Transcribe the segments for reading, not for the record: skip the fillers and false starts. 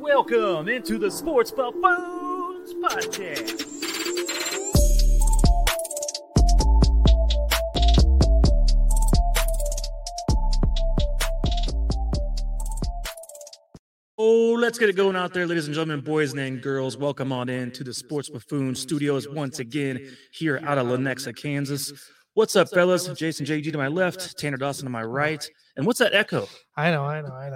Welcome into the Sports Buffoons Podcast. Oh, let's get it going out there, ladies and gentlemen, boys and girls. Welcome on in to the Sports Buffoon Studios once again here out of Lenexa, Kansas. What's up, fellas? Jason JG to my left, Tanner Dawson to my right. And what's that echo? I know.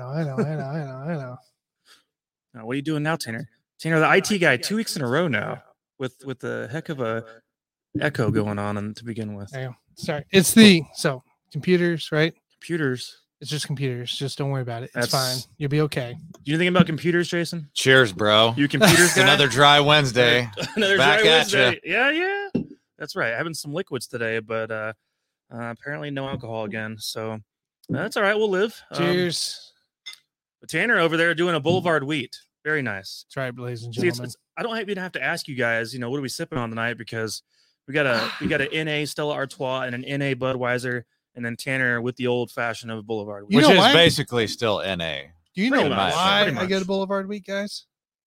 What are you doing now, Tanner? Tanner, the IT guy, 2 weeks in a row now with a heck of a echo going on to begin with. Sorry. It's computers, right? Computers. It's just computers. Just don't worry about it. It's fine. You'll be okay. Do you think about computers, Jason? Cheers, bro. You computers guy? Another dry Wednesday. Another Back dry at Wednesday. Yeah. That's right. Having some liquids today, but apparently no alcohol again. So that's all right. We'll live. Cheers. Tanner over there doing a Boulevard Wheat. Very nice. That's right, ladies and gentlemen. I don't even have to ask you guys, what are we sipping on tonight? Because we got an NA Stella Artois and an NA Budweiser, and then Tanner with the old fashioned of Boulevard Wheat. Which is basically still NA. Do you know why I go to Boulevard Wheat, guys?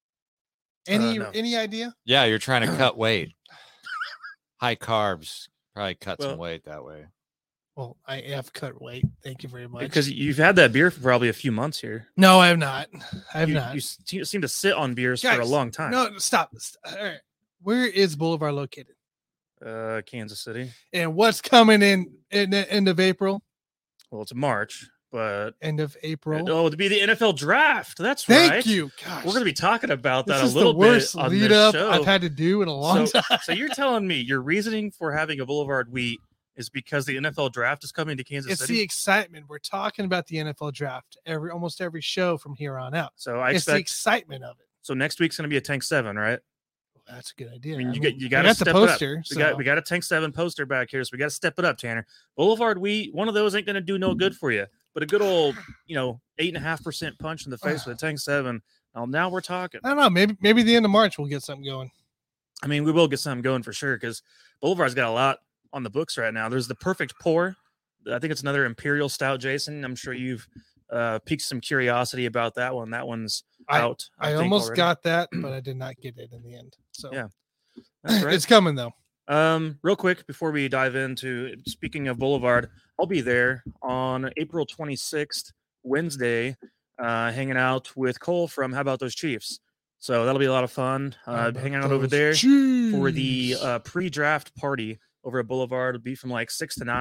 Any idea? Yeah, you're trying to cut weight. High carbs. Probably cut some weight that way. Well, I have cut weight. Thank you very much. Because you've had that beer for probably a few months here. No, I have not. You seem to sit on beers for a long time. No, stop. All right. Where is Boulevard located? Kansas City. And what's coming in the end of April? Well, it's March, but end of April. Oh, it'd be the NFL draft. That's right. Thank you. Gosh. We're going to be talking about that this a little bit. This is the worst bit on lead this up show. I've had to do in a long time. So you're telling me your reasoning for having a Boulevard Wheat is because the NFL draft is coming to Kansas City? It's the excitement. We're talking about the NFL draft almost every show from here on out. So it's the excitement of it. So next week's going to be a Tank 7, right? Well, that's a good idea. I mean, you got to step the poster. It up. We got a Tank 7 poster back here, so we got to step it up, Tanner. Boulevard Wheat, one of those ain't going to do no good for you, but a good old, 8.5% punch in the face with a Tank 7. Now we're talking. I don't know. Maybe the end of March we'll get something going. I mean, we will get something going for sure because Boulevard's got a lot on the books right now. There's the Perfect Pour. I think it's another Imperial Stout, Jason. I'm sure you've piqued some curiosity about that one. That one's out. I almost got that, but I did not get it in the end. So yeah, that's right. It's coming though. Real quick before we dive into speaking of Boulevard, I'll be there on April 26th, Wednesday, hanging out with Cole from How About Those Chiefs. So that'll be a lot of fun. Hanging out over there for the pre-draft party over at Boulevard. It'll be from like 6 to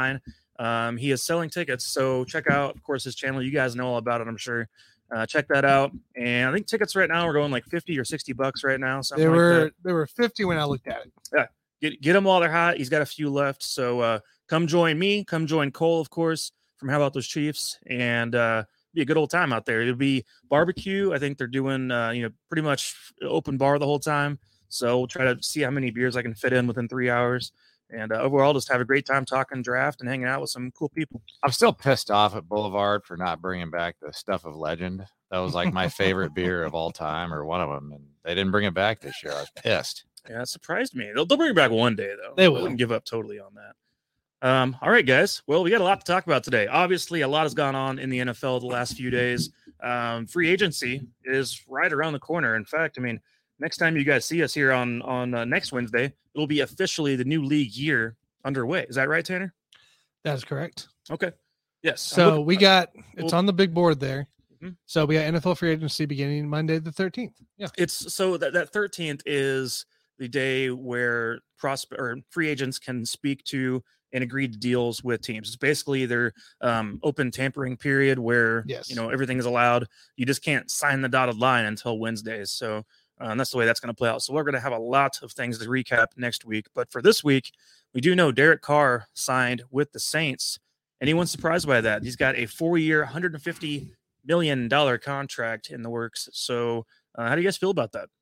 9. He is selling tickets, so check out, of course, his channel. You guys know all about it, I'm sure. Check that out. And I think tickets right now are going like $50 or $60 right now. They were 50 when I looked at it. Yeah, get them while they're hot. He's got a few left, so come join me. Come join Cole, of course, from How About Those Chiefs, and be a good old time out there. It'll be barbecue. I think they're doing pretty much open bar the whole time. So we'll try to see how many beers I can fit in within 3 hours. And overall, just have a great time talking draft and hanging out with some cool people. I'm still pissed off at Boulevard for not bringing back the Stuff of Legend. That was like my favorite beer of all time, or one of them, and they didn't bring it back this year. I was pissed. Yeah, it surprised me. They'll bring it back one day, though. They will. I wouldn't give up totally on that. All right, guys. Well, we got a lot to talk about today. Obviously, a lot has gone on in the NFL the last few days. Free agency is right around the corner. In fact, I mean, next time you guys see us here on next Wednesday, it'll be officially the new league year underway. Is that right, Tanner? That is correct. Okay. Yes. So it's on the big board there. Mm-hmm. So we got NFL free agency beginning Monday the 13th. Yeah. It's so that 13th is the day where free agents can speak to and agree to deals with teams. It's basically their open tampering period where everything is allowed. You just can't sign the dotted line until Wednesdays. So that's the way that's going to play out. So we're going to have a lot of things to recap next week. But for this week, we do know Derek Carr signed with the Saints. Anyone surprised by that? He's got a 4-year, $150 million contract in the works. So how do you guys feel about that?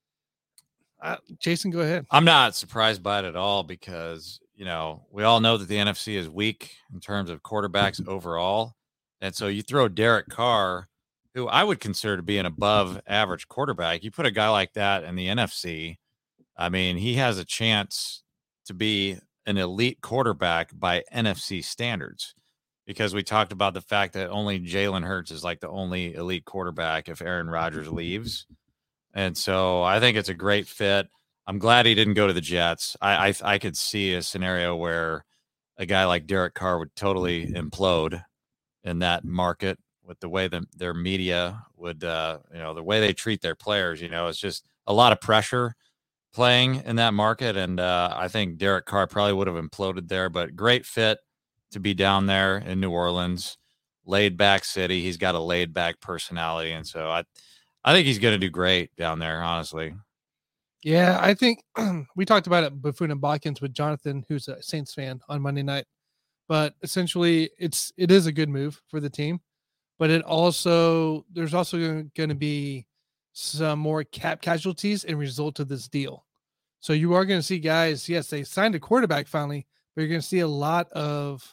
Jason, go ahead. I'm not surprised by it at all because, we all know that the NFC is weak in terms of quarterbacks overall. And so you throw Derek Carr, who I would consider to be an above average quarterback. You put a guy like that in the NFC, I mean, he has a chance to be an elite quarterback by NFC standards, because we talked about the fact that only Jalen Hurts is like the only elite quarterback if Aaron Rodgers leaves. And so I think it's a great fit. I'm glad he didn't go to the Jets. I could see a scenario where a guy like Derek Carr would totally implode in that market with the way their media would, the way they treat their players. It's just a lot of pressure playing in that market. And I think Derek Carr probably would have imploded there, but great fit to be down there in New Orleans, laid back city. He's got a laid back personality. And so I think he's going to do great down there, honestly. Yeah, I think we talked about it, Buffoon and Botkins, with Jonathan, who's a Saints fan, on Monday night. But essentially, it is a good move for the team. But there's also going to be some more cap casualties in result of this deal. So you are going to see guys, yes, they signed a quarterback finally, but you're going to see a lot of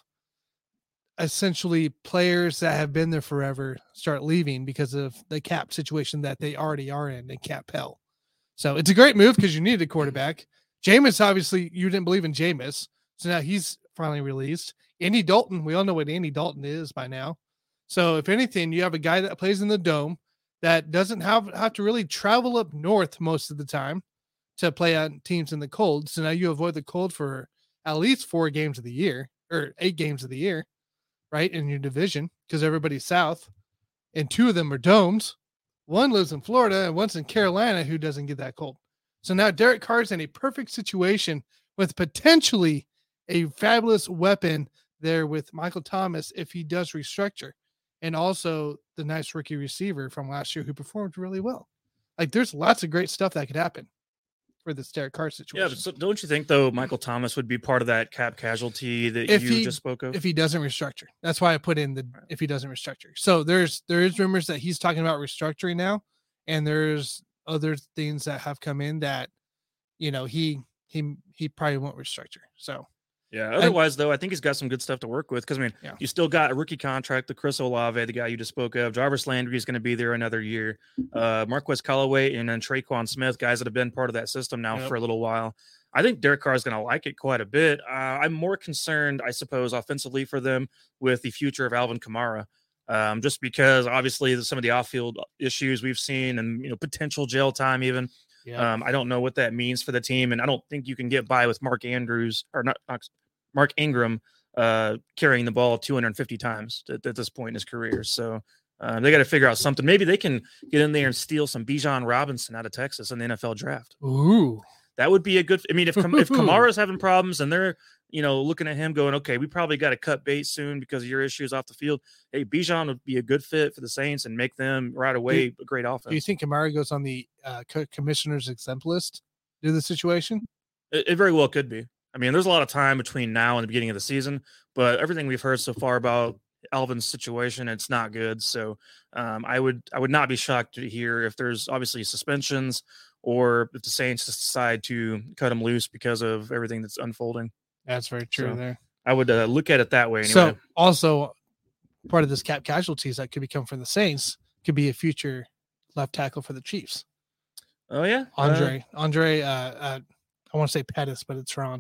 essentially players that have been there forever start leaving because of the cap situation that they already are in cap hell. So it's a great move because you needed a quarterback. Jameis, obviously, you didn't believe in Jameis. So now he's finally released. Andy Dalton, we all know what Andy Dalton is by now. So if anything, you have a guy that plays in the dome that doesn't have to really travel up north most of the time to play on teams in the cold. So now you avoid the cold for at least 4 games of the year or 8 games of the year, right, in your division because everybody's south. And 2 of them are domes. One lives in Florida and one's in Carolina who doesn't get that cold. So now Derek Carr's in a perfect situation with potentially a fabulous weapon there with Michael Thomas if he does restructure. And also the nice rookie receiver from last year who performed really well. Like there's lots of great stuff that could happen for this Derek Carr situation. Yeah, but so don't you think though Michael Thomas would be part of that cap casualty that you just spoke of? If he doesn't restructure. That's why I put in if he doesn't restructure. So there is rumors that he's talking about restructuring now, and there's other things that have come in that he probably won't restructure. So yeah, otherwise though, I think he's got some good stuff to work with because you still got a rookie contract, the Chris Olave, the guy you just spoke of. Jarvis Landry is going to be there another year. Marquez Callaway and then Traquan Smith, guys that have been part of that system now for a little while. I think Derek Carr is going to like it quite a bit. I'm more concerned, I suppose, offensively for them with the future of Alvin Kamara, just because obviously some of the off-field issues we've seen and potential jail time even. Yeah. I don't know what that means for the team, and I don't think you can get by with Mark Ingram carrying the ball 250 times at this point in his career. So they got to figure out something. Maybe they can get in there and steal some Bijan Robinson out of Texas in the NFL draft. Ooh, that would be a good. I mean, if Kamara's having problems and they're looking at him going, okay, we probably got to cut bait soon because of your issues off the field. Hey, Bijan would be a good fit for the Saints and make them right away a great offense. Do you think Kamara goes on the commissioner's exempt list due to the situation? It very well could be. I mean, there's a lot of time between now and the beginning of the season, but everything we've heard so far about Alvin's situation, it's not good. So I would not be shocked to hear if there's obviously suspensions or if the Saints just decide to cut him loose because of everything that's unfolding. That's very true. So there, I would look at it that way. Anyway. So also part of this cap casualties that could become from the Saints could be a future left tackle for the Chiefs. Oh yeah, Andre. I want to say Pettis, but it's wrong.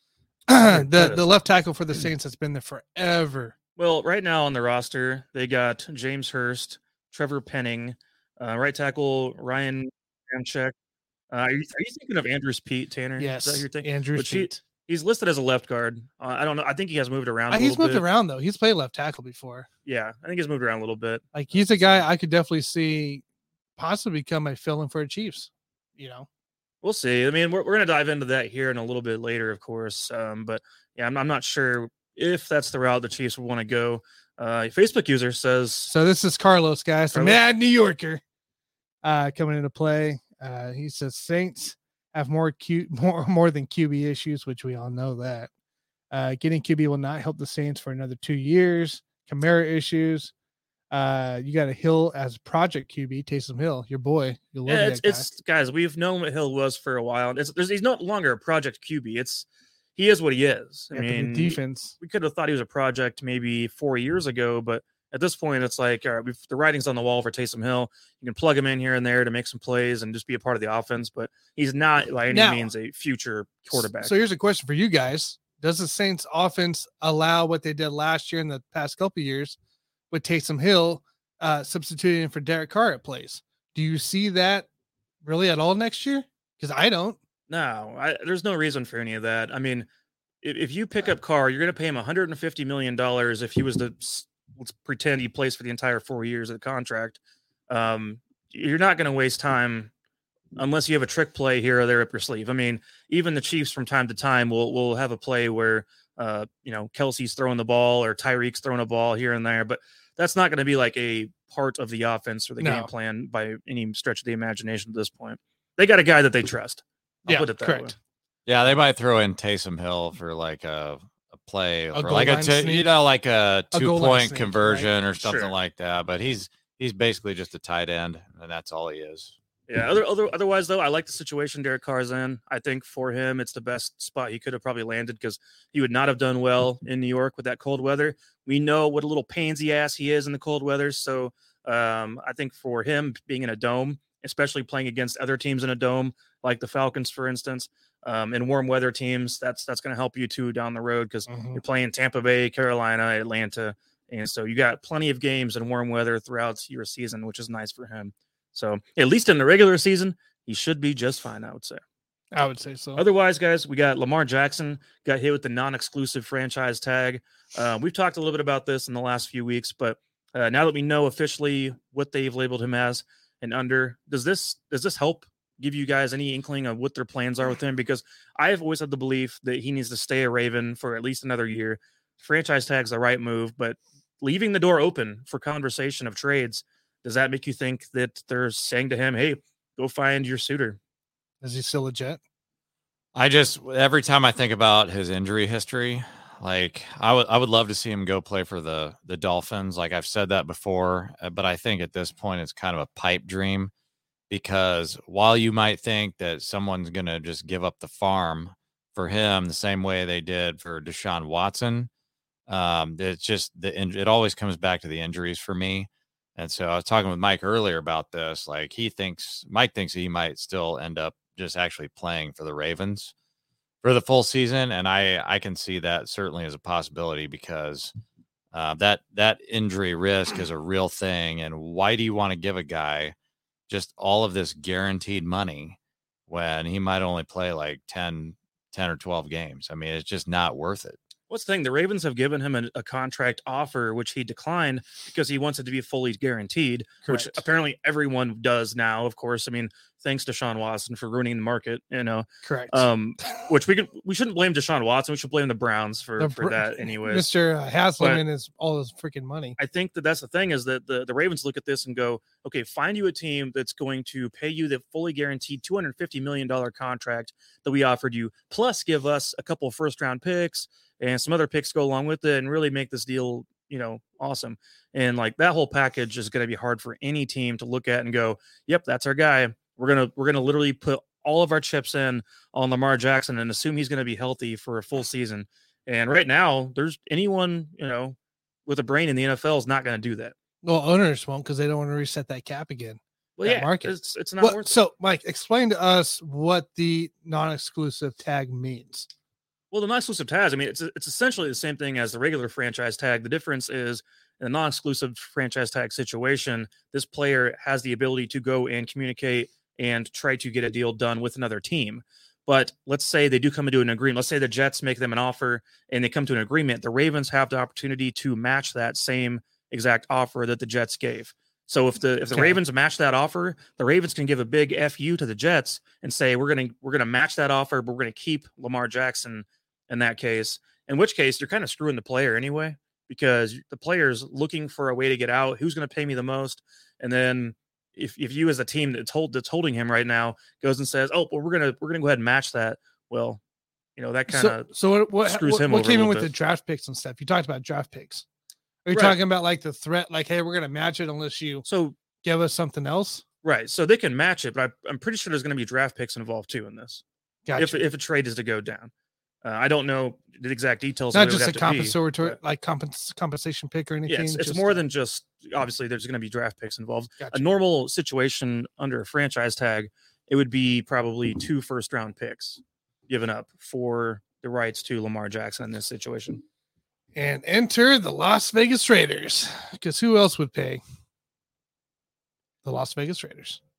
The left tackle for the Saints has been there forever. Well, right now on the roster, they got James Hurst, Trevor Penning, right tackle Ryan Ramczyk. Are you thinking of Andrews Pete, Tanner? Yes, is that your thing? Andrews Pete. He's listed as a left guard. I don't know. I think he has moved around. He's moved around though. He's played left tackle before. Yeah, I think he's moved around a little bit. Like he's a guy I could definitely see possibly become a fill-in for the Chiefs. We'll see. I mean, we're going to dive into that here in a little bit later, of course. But yeah, I'm not sure if that's the route the Chiefs would want to go. Facebook user says. So this is Carlos, guys, the mad New Yorker, coming into play. He says Saints have more than QB issues, which we all know that. Getting QB will not help the Saints for another 2 years. Kamara issues. You got a Hill as Project QB, Taysom Hill, your boy. You'll love that guy. It's guys. We've known what Hill was for a while. He's no longer a Project QB. He is what he is. I mean, defense. We could have thought he was a project maybe 4 years ago, but at this point, it's like, all right, the writing's on the wall for Taysom Hill. You can plug him in here and there to make some plays and just be a part of the offense, but he's not by any means a future quarterback. So here's a question for you guys. Does the Saints offense allow what they did last year in the past couple of years with Taysom Hill substituting for Derek Carr at plays? Do you see that really at all next year? Because I don't. No, there's no reason for any of that. I mean, if you pick up Carr, you're going to pay him $150 million if he was to, let's pretend he plays for the entire 4 years of the contract. You're not going to waste time unless you have a trick play here or there up your sleeve. I mean, even the Chiefs from time to time will have a play where, Kelsey's throwing the ball or Tyreek's throwing a ball here and there, but that's not going to be like a part of the offense or the game plan by any stretch of the imagination at this point. They got a guy that they trust. I'll put it that way. Yeah, they might throw in Taysom Hill for like a play, or like a 2-point conversion, right? Or something like that. But he's basically just a tight end, and that's all he is. Yeah. Otherwise, though, I like the situation Derek Carr's in. I think for him, it's the best spot he could have probably landed because he would not have done well in New York with that cold weather. We know what a little pansy ass he is in the cold weather. So I think for him being in a dome, especially playing against other teams in a dome, like the Falcons, for instance, and warm weather teams, that's going to help you too down the road because you're playing Tampa Bay, Carolina, Atlanta. And so you got plenty of games in warm weather throughout your season, which is nice for him. So at least in the regular season, he should be just fine, I would say. I would say so. Otherwise, guys, we got Lamar Jackson got hit with the non-exclusive franchise tag. We've talked a little bit about this in the last few weeks, but now that we know officially what they've labeled him as and under, does this help give you guys any inkling of what their plans are with him? Because I've always had the belief that he needs to stay a Raven for at least another year. Franchise tag's the right move, but leaving the door open for conversation of trades, does that make you think that they're saying to him, hey, go find your suitor? Is he still a Jet? Every time I think about his injury history, like I would love to see him go play for the Dolphins. Like I've said that before, but I think at this point it's kind of a pipe dream because while you might think that someone's going to just give up the farm for him the same way they did for Deshaun Watson, it's just it always comes back to the injuries for me. And so I was talking with Mike earlier about this. Like Mike thinks he might still end up just actually playing for the Ravens for the full season. And I can see that certainly as a possibility because that injury risk is a real thing. And why do you want to give a guy just all of this guaranteed money when he might only play like 10 or 12 games? I mean, it's just not worth it. What's the thing? The Ravens have given him a contract offer, which he declined because he wants it to be fully guaranteed, which apparently everyone does now. Of course, I mean, thanks to Deshaun Watson for ruining the market, Correct. Which we shouldn't blame Deshaun Watson. We should blame the Browns for that anyway. Mr. Haslam and all his freaking money. I think that's the thing is that the Ravens look at this and go, okay, find you a team that's going to pay you the fully guaranteed $250 million contract that we offered you, plus give us a couple of first-round picks and some other picks go along with it and really make this deal, awesome. And like that whole package is going to be hard for any team to look at and go, yep, that's our guy. We're going to literally put all of our chips in on Lamar Jackson and assume he's going to be healthy for a full season. And right now there's anyone, with a brain in the NFL is not going to do that. Well, owners won't because they don't want to reset that cap again. Well, yeah, market. It's not worth it. So Mike, explain to us what the non-exclusive tag means. Well, the non-exclusive tag, I mean, it's essentially the same thing as the regular franchise tag. The difference is in a non-exclusive franchise tag situation, this player has the ability to go and communicate and try to get a deal done with another team. But let's say they do come into an agreement. Let's say the Jets make them an offer and they come to an agreement. The Ravens have the opportunity to match that same exact offer that the Jets gave. So if the Ravens match that offer, the Ravens can give a big FU to the Jets and say, we're gonna match that offer, but we're gonna keep Lamar Jackson in that case, in which case you're kind of screwing the player anyway, because the player's looking for a way to get out. Who's going to pay me the most? And then if you as a team that's holding him right now goes and says, oh, well, we're gonna go ahead and match that. Well, that kind of screws him over. What came in with the draft picks and stuff? You talked about draft picks. Are you talking about like the threat, like, hey, we're going to match it unless you give us something else? Right. So they can match it, but I'm pretty sure there's going to be draft picks involved too in this. Gotcha. If a trade is to go down. I don't know the exact details. Not just a compensatory, like compensation pick or anything. Yeah, it's more than just, obviously there's going to be draft picks involved. Gotcha. A normal situation under a franchise tag, it would be probably 2 first-round picks given up for the rights to Lamar Jackson in this situation. And enter the Las Vegas Raiders, because who else would pay? The Las Vegas Raiders.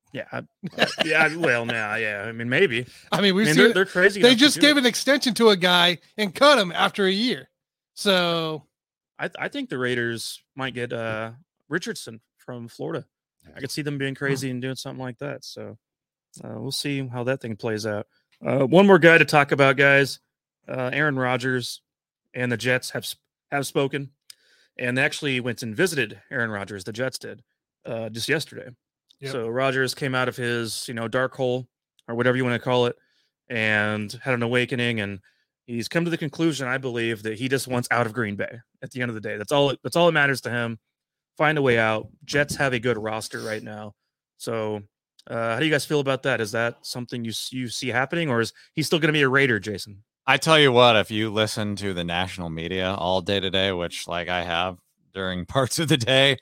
Yeah, yeah. Well, now, yeah. I mean, maybe. I mean, we've I mean, seen they're crazy. they enough to just do gave it. an extension to a guy and cut him after a year. So I think the Raiders might get Richardson from Florida. I could see them being crazy and doing something like that. So we'll see how that thing plays out. One more guy to talk about, guys. Aaron Rodgers and the Jets have spoken, and they actually went and visited Aaron Rodgers. The Jets did just yesterday. Yep. So Rodgers came out of his dark hole or whatever you want to call it, and had an awakening, and he's come to the conclusion, I believe, that he just wants out of Green Bay. At the end of the day, that's all that matters to him. Find a way out. Jets have a good roster right now. So how do you guys feel about that? Is that something you see happening, or is he still going to be a Raider, Jason? I tell you what, if you listen to the national media all day today, which like I have during parts of the day,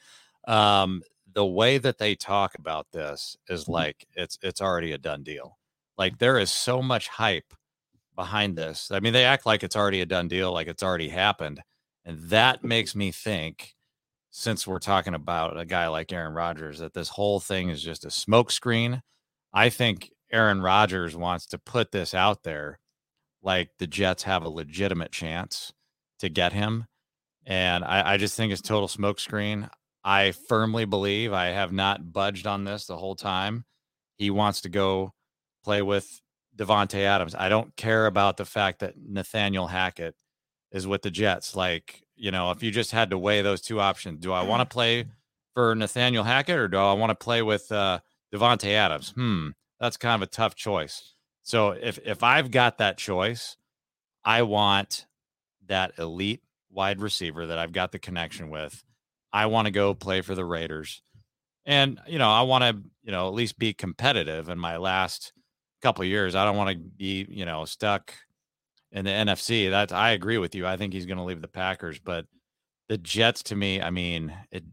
the way that they talk about this is like it's already a done deal. Like there is so much hype behind this. I mean, they act like it's already a done deal, like it's already happened. And that makes me think, since we're talking about a guy like Aaron Rodgers, that this whole thing is just a smokescreen. I think Aaron Rodgers wants to put this out there like the Jets have a legitimate chance to get him. And I just think it's total smokescreen. I firmly believe, I have not budged on this the whole time, he wants to go play with Davante Adams. I don't care about the fact that Nathaniel Hackett is with the Jets. Like, if you just had to weigh those two options, do I want to play for Nathaniel Hackett or do I want to play with Davante Adams? That's kind of a tough choice. So if I've got that choice, I want that elite wide receiver that I've got the connection with. I want to go play for the Raiders. And, I want to, at least be competitive in my last couple of years. I don't want to be, stuck in the NFC. I agree with you. I think he's going to leave the Packers, but the Jets, to me, I mean,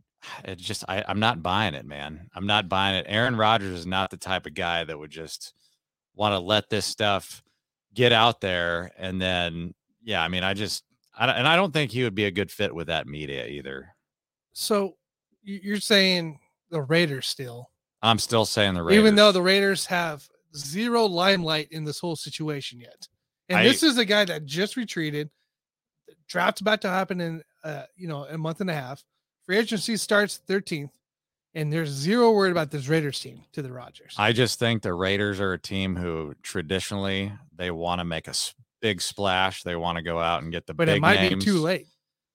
I'm not buying it, man. I'm not buying it. Aaron Rodgers is not the type of guy that would just want to let this stuff get out there. And then, yeah, I mean, I don't think he would be a good fit with that media either. So you're saying the Raiders still? I'm still saying the Raiders. Even though the Raiders have zero limelight in this whole situation yet. And this is a guy that just retreated. The draft's about to happen in a month and a half. Free agency starts 13th. And there's zero word about this Raiders team to the Rodgers. I just think the Raiders are a team who traditionally they want to make a big splash. They want to go out and get the big names. But it might be too late.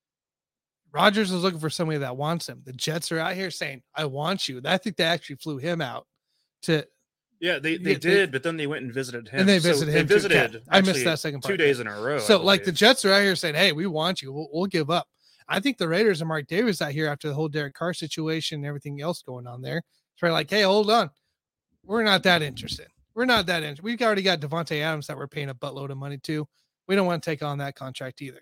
Rodgers is looking for somebody that wants him. The Jets are out here saying, I want you. I think they actually flew him out to. Yeah, they did, but then they went and visited him. And they visited him. They visited. I missed that second part. 2 days in a row. So, like, the Jets are out here saying, hey, we want you. We'll give up. I think the Raiders and Mark Davis out here after the whole Derek Carr situation and everything else going on there. It's probably like, hey, hold on. We're not that interested. We've already got Davante Adams that we're paying a buttload of money to. We don't want to take on that contract either.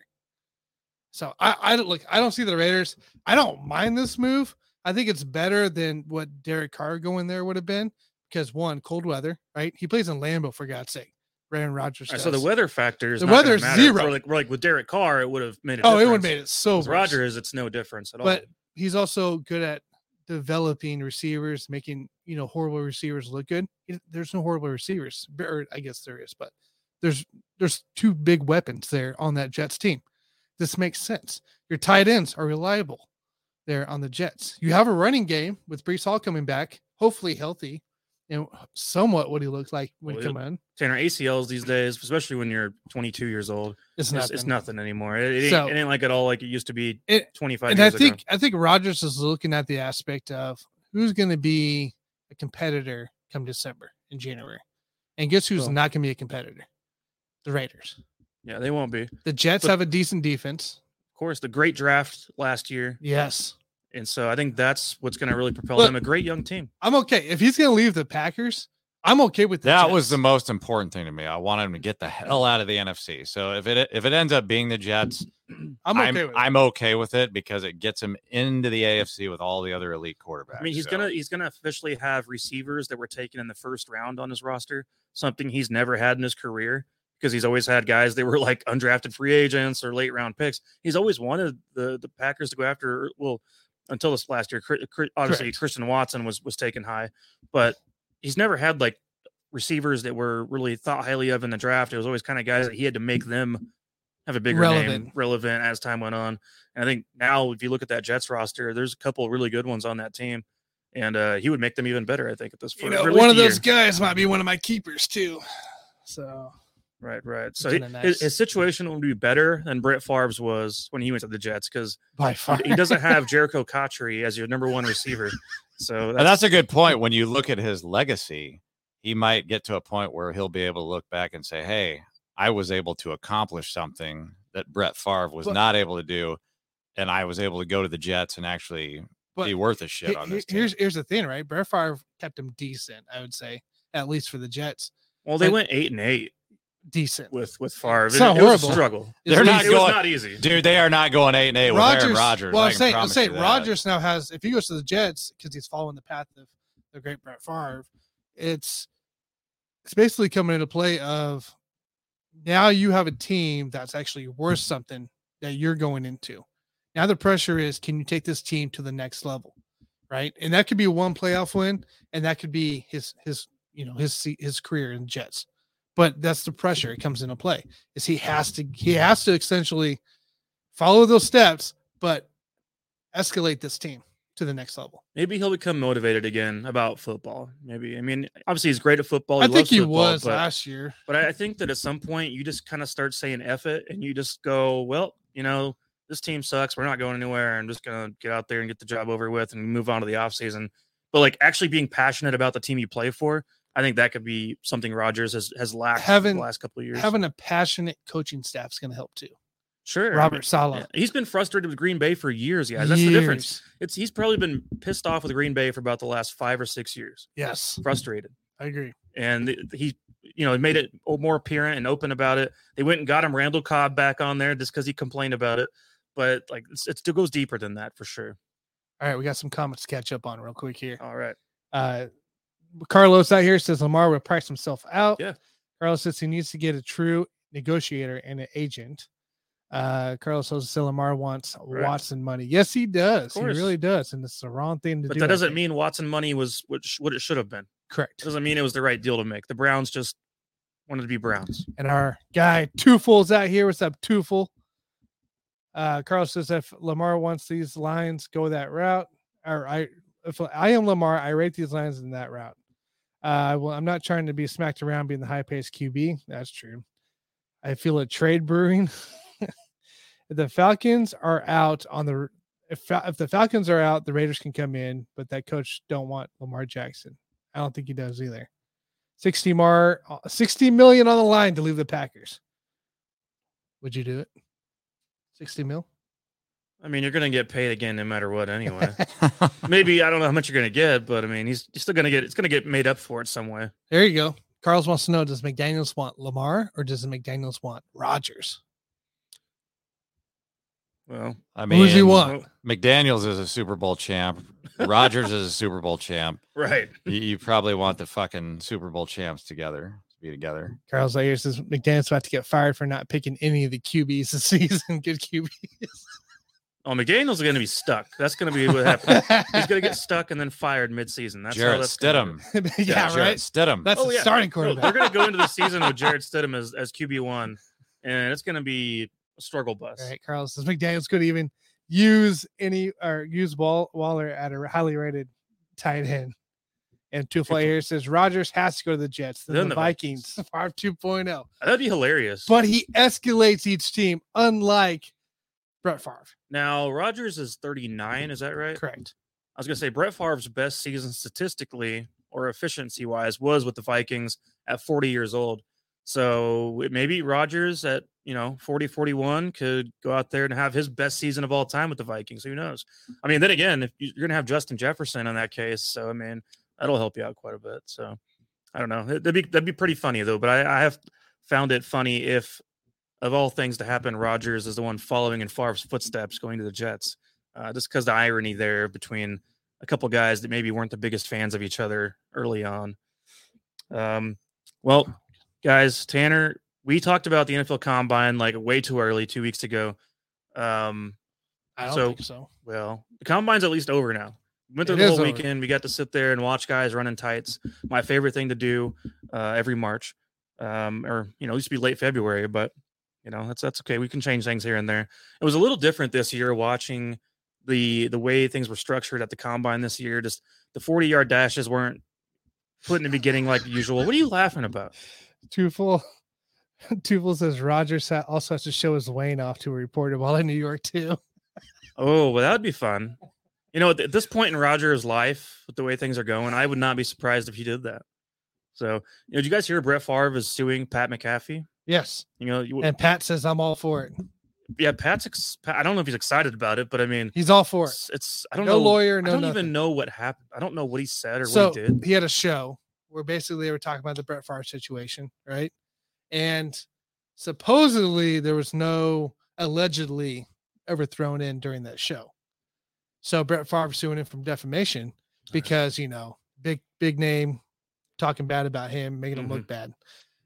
So I don't see the Raiders. I don't mind this move. I think it's better than what Derek Carr going there would have been because one, cold weather, right? He plays in Lambeau for God's sake. Aaron Rodgers. So the weather factor is the weather's zero. Like with Derek Carr, it would have made it. Oh, it would have made it so. With Rodgers, it's no difference at all. But he's also good at developing receivers, making horrible receivers look good. There's no horrible receivers, or I guess there is, but there's two big weapons there on that Jets team. This makes sense. Your tight ends are reliable there on the Jets. You have a running game with Breece Hall coming back, hopefully healthy, and somewhat what he looks like when he come in. Tanner, ACLs these days, especially when you're 22 years old, it's nothing anymore. It ain't like at all like it used to be 25 years ago. I think Rodgers is looking at the aspect of who's going to be a competitor come December and January. And guess who's not going to be a competitor? The Raiders. Yeah, they won't be. The Jets have a decent defense. Of course, the great draft last year. Yes. And so I think that's what's going to really propel them. A great young team. I'm okay. If he's going to leave the Packers, I'm okay with that. Was the most important thing to me. I want him to get the hell out of the NFC. So if it ends up being the Jets, I'm okay with it because it gets him into the AFC with all the other elite quarterbacks. I mean, he's gonna officially have receivers that were taken in the first round on his roster, something he's never had in his career. Because he's always had guys that were like undrafted free agents or late round picks. He's always wanted the Packers to go after. Well, until this last year, obviously Christian Watson was taken high, but he's never had like receivers that were really thought highly of in the draft. It was always kind of guys that he had to make them have a bigger name, relevant as time went on. And I think now, if you look at that Jets roster, there's a couple of really good ones on that team, and he would make them even better. I think at this point, one of those guys might be one of my keepers too. So right. So his situation would be better than Brett Favre's was when he went to the Jets, because by far he doesn't have Jericho Cotchery as your number one receiver. So that's a good point. When you look at his legacy, he might get to a point where he'll be able to look back and say, "Hey, I was able to accomplish something that Brett Favre was not able to do, and I was able to go to the Jets and actually be worth a shit on this team." Here's the thing, right? Brett Favre kept him decent, I would say, at least for the Jets. Well, they went 8-8. Decent with Favre. It's not horrible. Was a struggle. It was not easy, dude. They are not going 8-8 with Aaron Rodgers. Well, I'm saying Rodgers now has, if he goes to the Jets, because he's following the path of the great Brett Favre, it's basically coming into play of now you have a team that's actually worth something that you're going into. Now the pressure is, can you take this team to the next level, right? And that could be one playoff win, and that could be his career in the Jets. But that's the pressure it comes into play, is he has to essentially follow those steps, but escalate this team to the next level. Maybe he'll become motivated again about football. Maybe. I mean, obviously he's great at football. I think he was last year. But I think that at some point you just kind of start saying F it, and you just go, well, this team sucks. We're not going anywhere. I'm just going to get out there and get the job over with and move on to the offseason. But like actually being passionate about the team you play for, I think that could be something Rodgers has lacked in the last couple of years. Having a passionate coaching staff is going to help too. Sure. Robert Saleh. Yeah. He's been frustrated with Green Bay for years, guys. That's the difference. He's probably been pissed off with Green Bay for about the last 5 or 6 years. Yes. Frustrated. I agree. And he made it more apparent and open about it. They went and got him Randall Cobb back on there just because he complained about it. But like it still goes deeper than that for sure. All right, we got some comments to catch up on real quick here. All right. Carlos out here says Lamar will price himself out. Yeah. Carlos says he needs to get a true negotiator and an agent. Carlos says Lamar wants Watson money. Yes, he does. He really does. And it's the wrong thing to do. But that doesn't mean Watson money was what it should have been. Correct. It doesn't mean it was the right deal to make. The Browns just wanted to be Browns. And our guy Tuful's out here. What's up, Tuful? Carlos says if Lamar wants these lines, go that route. If I am Lamar, I rate these lines in that route. Well, I'm not trying to be smacked around being the high-paced QB. That's true. I feel a trade brewing. If the Falcons are out if the Falcons are out, the Raiders can come in, but that coach don't want Lamar Jackson. I don't think he does either. 60 million on the line to leave the Packers. Would you do it? 60 mil? I mean, you're going to get paid again no matter what anyway. Maybe, I don't know how much you're going to get, but I mean, he's still going to get, it's going to get made up for it some way. There you go. Carlos wants to know, does McDaniels want Lamar or does McDaniels want Rodgers? Well, I mean, who does he want? McDaniels is a Super Bowl champ. Rodgers is a Super Bowl champ. Right. You probably want the fucking Super Bowl champs to be together. Carlos here says McDaniels about to get fired for not picking any of the QBs this season. Good QBs. Oh, McDaniels is going to be stuck. That's going to be what happens. He's going to get stuck and then fired mid-season. That's Jarrett how that's Stidham. Yeah, Jarrett right. Stidham. That's the starting quarterback. They're going to go into the season with Jarrett Stidham as QB1, and it's going to be a struggle bus. All right, Carlos says McDaniels could even use Waller at a highly rated tight end. And Tufla here says Rodgers has to go to the Jets. Then the Vikings. Favre 2.0. That'd be hilarious. But he escalates each team, unlike Brett Favre. Now, Rodgers is 39. Is that right? Correct. I was going to say Brett Favre's best season statistically or efficiency-wise was with the Vikings at 40 years old. So maybe Rodgers at 40, 41 could go out there and have his best season of all time with the Vikings. Who knows? I mean, then again, if you're going to have Justin Jefferson in that case, so I mean, that'll help you out quite a bit. So I don't know. That'd be pretty funny though. But I have found it funny if, of all things to happen, Rodgers is the one following in Favre's footsteps going to the Jets. Just because the irony there between a couple guys that maybe weren't the biggest fans of each other early on. Well, guys, Tanner, we talked about the NFL Combine like way too early 2 weeks ago. I don't think so. Well, the Combine's at least over now. Went through the whole weekend. We got to sit there and watch guys running tights. My favorite thing to do every March, or it used to be late February, but that's okay. We can change things here and there. It was a little different this year watching the way things were structured at the combine this year. Just the 40-yard dashes weren't put in the beginning like usual. What are you laughing about? Tufel says Roger also has to show his Wayne off to a reporter while in New York too. Oh, well, that'd be fun. At this point in Roger's life, with the way things are going, I would not be surprised if he did that. So, did you guys hear Brett Favre is suing Pat McAfee? Yes. And Pat says I'm all for it. Yeah, I don't know if he's excited about it, but I mean, he's all for it. I don't know. No lawyer, no I don't nothing. even know what happened. I don't know what he said or so what he did. He had a show where basically they were talking about the Brett Favre situation, right? And supposedly there was no allegedly ever thrown in during that show. So Brett Favre suing him from defamation because, big name, talking bad about him, making him look bad.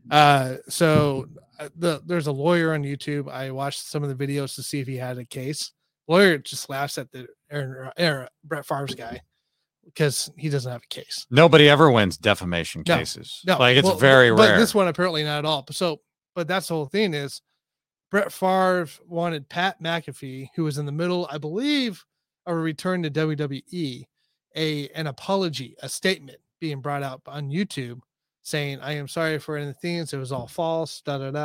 So there's a lawyer on YouTube. I watched some of the videos to see if he had a case. Lawyer just laughs at the Brett Favre's guy because he doesn't have a case. Nobody ever wins defamation cases. No, it's very rare. But this one apparently not at all. But that's the whole thing is Brett Favre wanted Pat McAfee, who was in the middle, I believe, of a return to WWE, an apology, a statement being brought out on YouTube saying, I am sorry for any things. It was all false,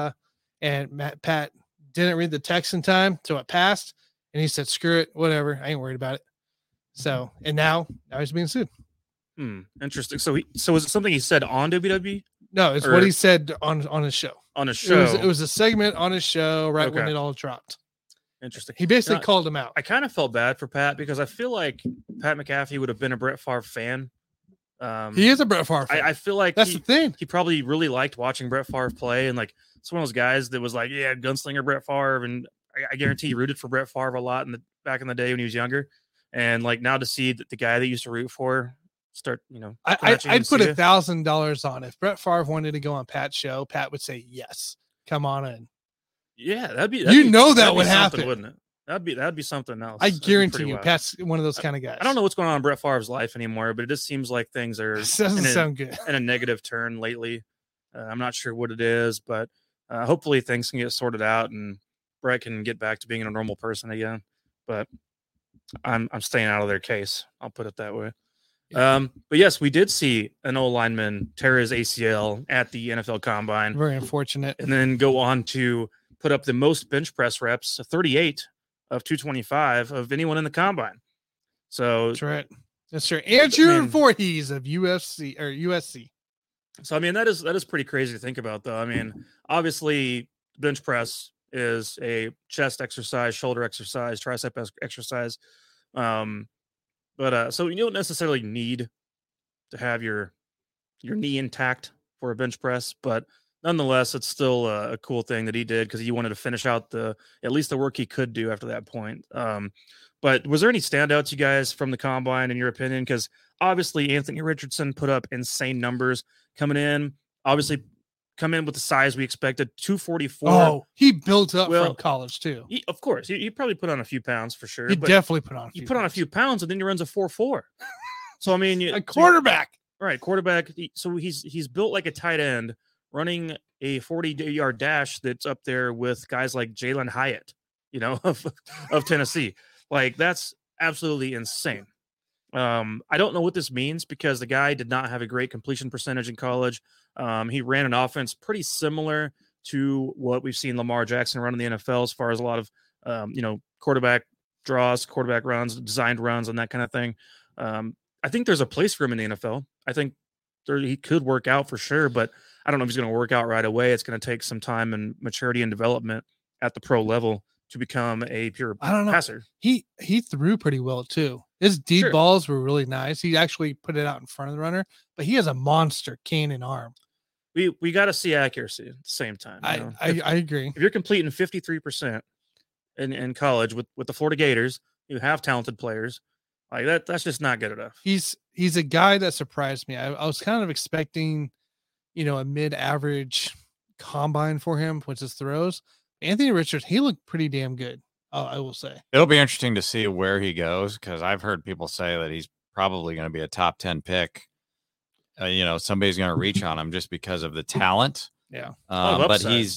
And Pat didn't read the text in time, so it passed. And he said, screw it, whatever. I ain't worried about it. So, and now he's being sued. Interesting. So was it something he said on WWE? No, it's what he said on his show. On his show. It was a segment on his show when it all dropped. Interesting. He basically called him out. I kind of felt bad for Pat because I feel like Pat McAfee would have been a Brett Favre fan. He is a Brett Favre fan. I feel like that's the thing. He probably really liked watching Brett Favre play, and like it's one of those guys that was like, yeah, gunslinger Brett Favre, and I guarantee he rooted for Brett Favre a lot back in the day when he was younger, and like now to see the guy that used to root for start, I'd put $1,000 on if Brett Favre wanted to go on Pat's show. Pat would say yes, come on in. Yeah, that'd be that would happen, wouldn't it? That'd be something else. I guarantee you, Pat's one of those kind of guys. I don't know what's going on in Brett Favre's life anymore, but it just seems like things are sound good in a negative turn lately. I'm not sure what it is, but hopefully things can get sorted out and Brett can get back to being a normal person again. But I'm staying out of their case. I'll put it that way. Yeah. But yes, we did see an O lineman tear his ACL at the NFL Combine. Very unfortunate. And then go on to put up the most bench press reps, 38 of 225 of anyone in the Combine. So that's right. That's right. Andrew Voorhees of USC. So I mean that is pretty crazy to think about, though. I mean, obviously bench press is a chest exercise, shoulder exercise, tricep exercise. But so you don't necessarily need to have your knee intact for a bench press, but nonetheless, it's still a cool thing that he did because he wanted to finish out at least the work he could do after that point. But was there any standouts, you guys, from the Combine in your opinion? Because obviously Anthony Richardson put up insane numbers coming in. Obviously, come in with the size we expected, 244. Oh, he built up from college too. Of course, he probably put on a few pounds for sure. He definitely put on. He put on a few pounds, and then he runs a 4.4. So I mean, a quarterback, right? Quarterback. So he's built like a tight end, running a 40-yard dash that's up there with guys like Jalen Hyatt, of Tennessee. Like that's absolutely insane. I don't know what this means because the guy did not have a great completion percentage in college. He ran an offense pretty similar to what we've seen Lamar Jackson run in the NFL as far as a lot of, quarterback draws, quarterback runs, designed runs, and that kind of thing. I think there's a place for him in the NFL. I think he could work out for sure, but I don't know if he's going to work out right away. It's going to take some time and maturity and development at the pro level to become a pure passer. He threw pretty well too. His deep balls were really nice. He actually put it out in front of the runner, but he has a monster cannon arm. We got to see accuracy at the same time. I agree. If you're completing 53% in college with the Florida Gators, you have talented players like that. That's just not good enough. He's a guy that surprised me. I was kind of expecting, a mid-average combine for him with his throws. Anthony Richards, he looked pretty damn good. I will say it'll be interesting to see where he goes because I've heard people say that he's probably going to be a top 10 pick. Somebody's going to reach on him just because of the talent. Yeah. But he's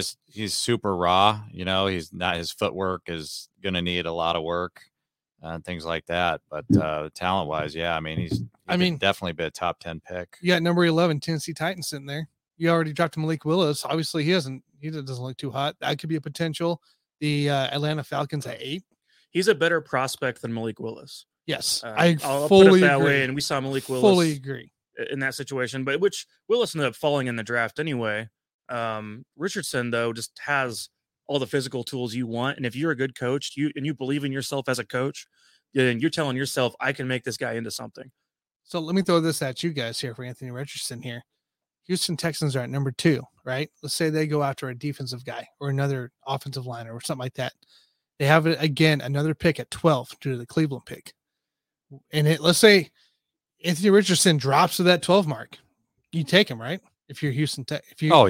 super raw. He's not, his footwork is going to need a lot of work and things like that. But talent wise, yeah, he could definitely be a top 10 pick. You got number 11 Tennessee Titans sitting there. You already dropped Malik Willis. Obviously, he doesn't look too hot. That could be a potential. The Atlanta Falcons at 8. He's a better prospect than Malik Willis. Yes, I'll fully put it that agree. way. And we saw Malik Willis fully agree in that situation, but which Willis ended up falling in the draft anyway. Richardson though just has all the physical tools you want, and if you're a good coach, you believe in yourself as a coach, then you're telling yourself, I can make this guy into something. So let me throw this at you guys here for Anthony Richardson here. Houston Texans are at number 2, right? Let's say they go after a defensive guy or another offensive liner or something like that. They have again another pick at 12 due to the Cleveland pick. And let's say Anthony Richardson drops to that 12 mark. You take him, right? If you're Houston Tech,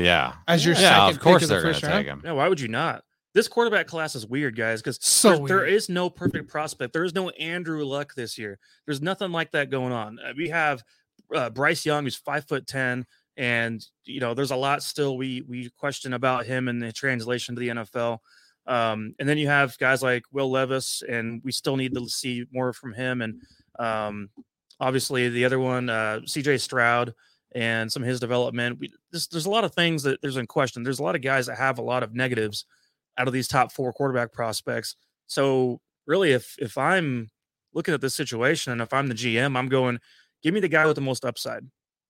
as your second of course pick they're of the going first to round. take him. Yeah, why would you not? This quarterback class is weird, guys, because there is no perfect prospect. There is no Andrew Luck this year. There's nothing like that going on. We have Bryce Young, who's 5'10", and there's a lot still we question about him and the translation to the NFL. And then you have guys like Will Levis, and we still need to see more from him. And obviously the other one, CJ Stroud, and some of his development. There's a lot of things that there's in question. There's a lot of guys that have a lot of negatives out of these top 4 quarterback prospects. So really, if I'm looking at this situation and if I'm the GM, I'm going, give me the guy with the most upside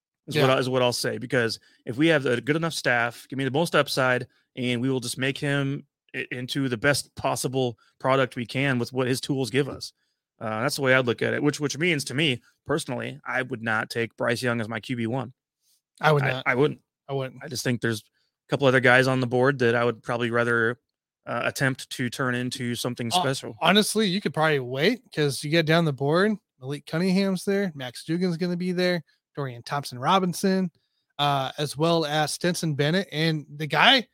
is what I'll say. Because if we have a good enough staff, give me the most upside, and we will just make him into the best possible product we can with what his tools give us. That's the way I'd look at it, which means to me personally, I would not take Bryce Young as my QB1. I would not. I wouldn't. I just think there's a couple other guys on the board that I would probably rather attempt to turn into something special. Honestly, you could probably wait because you get down the board. Malik Cunningham's there. Max Duggan's going to be there. Dorian Thompson-Robinson, as well as Stetson Bennett. And the guy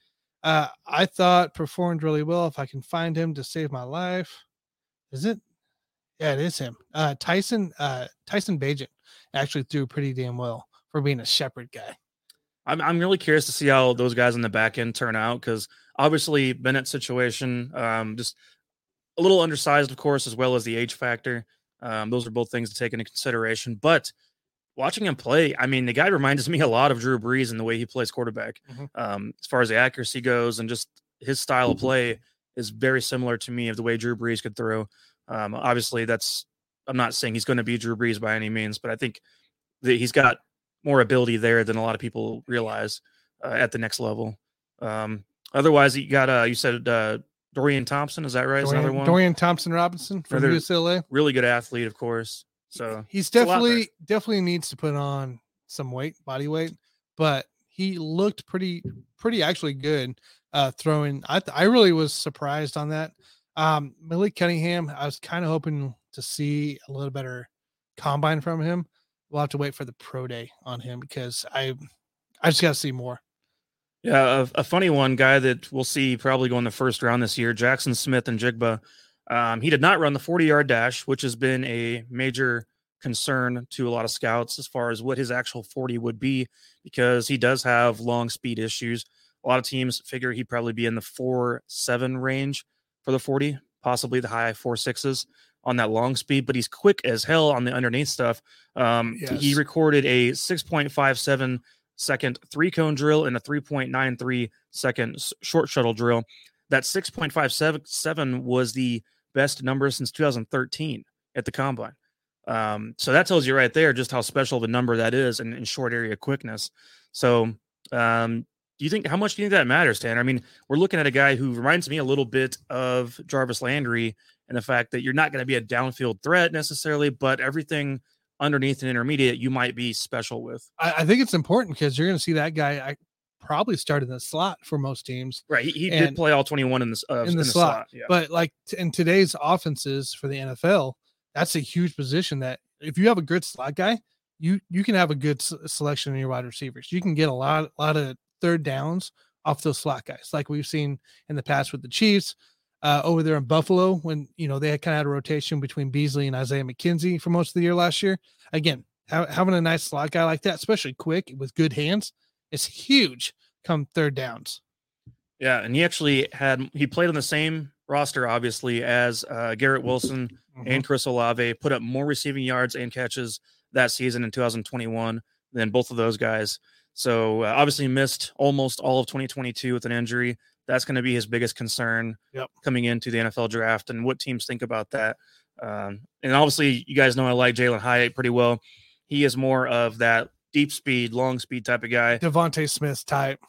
I thought performed really well. If I can find him to save my life. Is it? Yeah, it is him. Tyson Bagent actually threw pretty damn well for being a Shepherd guy. I'm really curious to see how those guys on the back end turn out, because obviously Bennett's situation, just a little undersized, of course, as well as the age factor. Those are both things to take into consideration. But watching him play, the guy reminds me a lot of Drew Brees in the way he plays quarterback. Mm-hmm. As far as the accuracy goes, and just his style of play is very similar to me of the way Drew Brees could throw. Obviously, I'm not saying he's going to be Drew Brees by any means, but I think that he's got more ability there than a lot of people realize at the next level. Otherwise, you got you said Dorian Thompson, is that right? Another one. Dorian Thompson-Robinson from UCLA, really good athlete, of course. So he's definitely needs to put on some body weight, but he looked pretty actually good throwing. I really was surprised on that. Malik Cunningham, I was kind of hoping to see a little better combine from him. We'll have to wait for the pro day on him because I just got to see more. Yeah, a funny one guy that we'll see probably go in the first round this year, Jackson Smith-Njigba. He did not run the 40-yard dash, which has been a major concern to a lot of scouts as far as what his actual 40 would be, because he does have long speed issues. A lot of teams figure he'd probably be in the 4.7 range for the 40, possibly the high 4.6s on that long speed, but he's quick as hell on the underneath stuff. Yes. He recorded a 6.57 second 3-cone drill and a 3.93 second short shuttle drill. That 6.57 was the best number since 2013 at the combine. So that tells you right there just how special the number that is in short area quickness. So how much do you think that matters, Tanner? We're looking at a guy who reminds me a little bit of Jarvis Landry, and the fact that you're not going to be a downfield threat necessarily, but everything underneath and intermediate you might be special with. I think it's important because you're going to see that guy probably start in the slot for most teams. Right. He did play all 21 in the slot. Yeah. But like in today's offenses for the NFL, that's a huge position that if you have a good slot guy, you can have a good selection in your wide receivers. You can get a lot of third downs off those slot guys, like we've seen in the past with the Chiefs. over there in Buffalo when, they had kind of had a rotation between Beasley and Isaiah McKenzie for most of the year last year. Again, having a nice slot guy like that, especially quick with good hands, is huge come third downs. Yeah, and he played on the same roster, obviously, as Garrett Wilson and Chris Olave, put up more receiving yards and catches that season in 2021 than both of those guys. So obviously missed almost all of 2022 with an injury. That's going to be his biggest concern coming into the NFL draft and what teams think about that. And obviously, you guys know I like Jalen Hyatt pretty well. He is more of that deep speed, long speed type of guy. Devontae Smith type.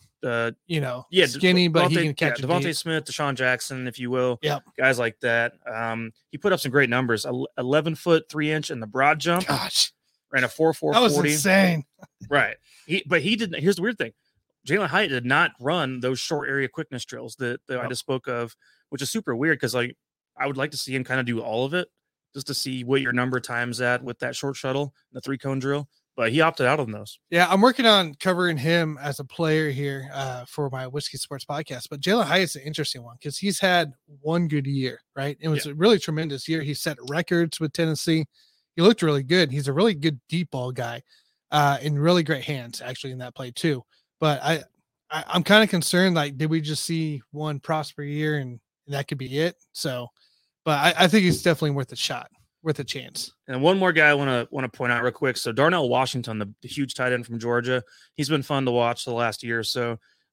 Skinny, but he can catch Devontae Smith, Deshaun Jackson, if you will. Yep. Guys like that. He put up some great numbers. 11 foot 3 inch in the broad jump. Gosh. Ran a 4.440. That was insane. Right. He didn't. Here's the weird thing. Jalen Hyatt did not run those short area quickness drills that I just spoke of, which is super weird because I would like to see him kind of do all of it just to see what your number times at with that short shuttle, the 3-cone drill. But he opted out on those. Yeah, I'm working on covering him as a player here for my Whiskey Sports podcast. But Jalen Hyatt's an interesting one because he's had one good year, right? It was a really tremendous year. He set records with Tennessee. He looked really good. He's a really good deep ball guy and really great hands, actually, in that play too. But I'm kind of concerned, like, did we just see one prosper year and that could be it? So, but I think he's definitely worth a shot. Worth a chance. And one more guy I want to point out real quick. So Darnell Washington, the huge tight end from Georgia, he's been fun to watch the last year or so.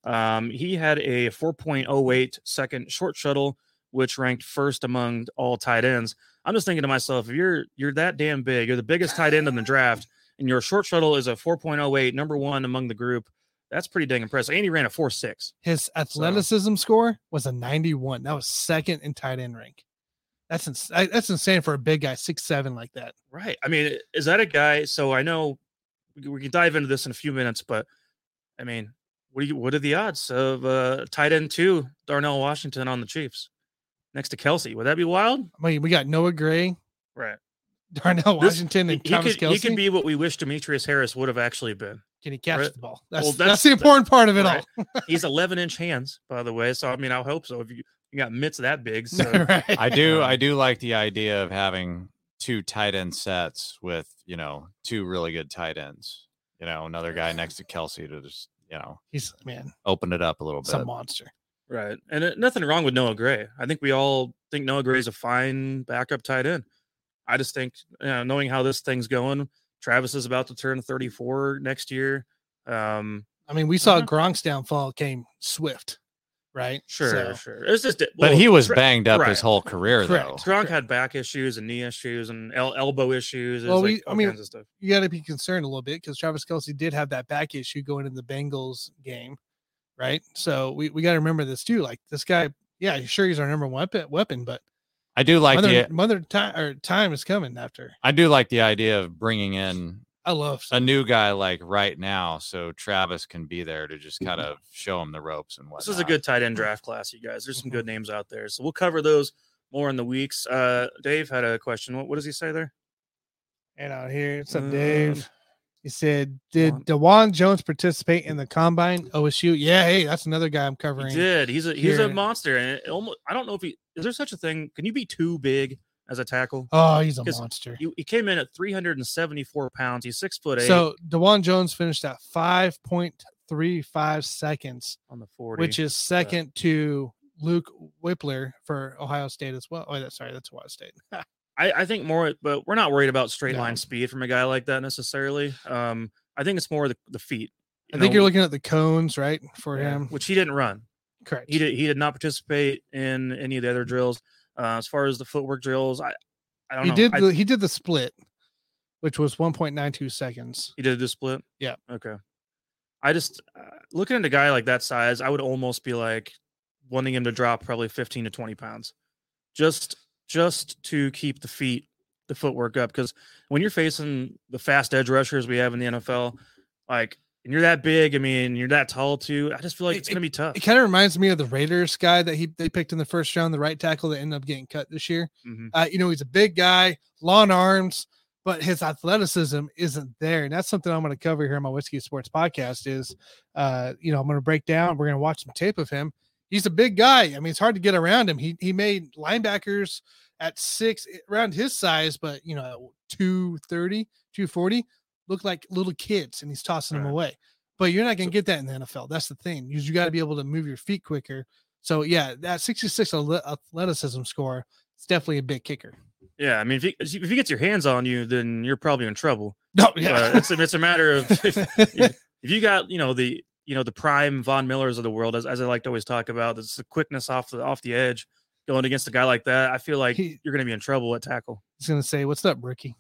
He had a 4.08 second short shuttle, which ranked first among all tight ends. I'm just thinking to myself, if you're that damn big, you're the biggest tight end in the draft, and your short shuttle is a 4.08, number one among the group, that's pretty dang impressive. And he ran a 4.6. His athleticism score was a 91. That was second in tight end rank. That's insane for a big guy, 6'7" like that. Right. I mean, is that a guy? So I know we can dive into this in a few minutes, but I mean, what are the odds of tight end 2 Darnell Washington on the Chiefs next to Kelsey? Would that be wild? I mean, we got Noah Gray, right? Darnell Washington and Travis Kelce. He could be what we wish Demetrius Harris would have actually been. Can he catch the ball? That's the important part of it all. He's 11-inch hands, by the way. So I mean, I hope so. If you got mitts that big, so right. I do like the idea of having 2 tight end sets with 2 really good tight ends. Another guy next to Kelsey to just he's open it up a little bit. Some monster, right? And nothing wrong with Noah Gray. I think we all think Noah Gray is a fine backup tight end. I just think knowing how this thing's going, Travis is about to turn 34 next year. I mean, we saw Gronk's downfall came swift. Right. Sure. It's just, but he was banged up his whole career, though. Gronk had back issues and knee issues and elbow issues. Well, kinds of stuff. You got to be concerned a little bit because Travis Kelce did have that back issue going into the Bengals game, right? So we got to remember this too. Like this guy, sure he's our number one weapon, but I do like time is coming after. I do like the idea of bringing in. I love a new guy like right now, so Travis can be there to just kind of show him the ropes and whatnot. This is a good tight end draft class, you guys. There's some good names out there, so we'll cover those more in the weeks. Dave had a question. What does he say there? And out here, what's up, Dave? He said, "Did DeJuan Jones participate in the combine?" OSU, yeah. Hey, that's another guy I'm covering. He did. He's a monster, and I don't know if is there such a thing? Can you be too big as a tackle? Oh, he's a monster. He came in at 374 pounds. He's 6'8". So DeJuan Jones finished at 5.35 seconds on the 40, which is second to Luke Whippler for Ohio State as well. Oh, that's Ohio State. I think more, but we're not worried about straight line speed from a guy like that necessarily. I think it's more the feet. I think you're looking at the cones, right, for him, which he didn't run. Correct. He did not participate in any of the other drills. As far as the footwork drills, I don't know. He did the split, which was 1.92 seconds. He did the split? Yeah. Okay. I just, looking at a guy like that size, I would almost be like wanting him to drop probably 15 to 20 pounds just to keep the footwork up. Because when you're facing the fast edge rushers we have in the NFL, like, and you're that big, I mean, you're that tall too. I just feel like it's going to be tough. It kind of reminds me of the Raiders guy that they picked in the first round, the right tackle that ended up getting cut this year. Mm-hmm. He's a big guy, long arms, but his athleticism isn't there. And that's something I'm going to cover here on my Whiskey Sports podcast is, I'm going to break down. We're going to watch some tape of him. he's a big guy. I mean, it's hard to get around him. He made linebackers at 6 around his size, but 230, 240 look like little kids, and he's tossing them away. But you're not going to get that in the NFL. That's the thing. You got to be able to move your feet quicker. So yeah, that 66 athleticism score is definitely a big kicker. Yeah, I mean, if he gets your hands on you, then you're probably in trouble. No, yeah, it's a matter of if you got the prime Von Millers of the world, as I like to always talk about, it's the quickness off the edge going against a guy like that. I feel like you're going to be in trouble at tackle. He's going to say, "What's up, rookie?"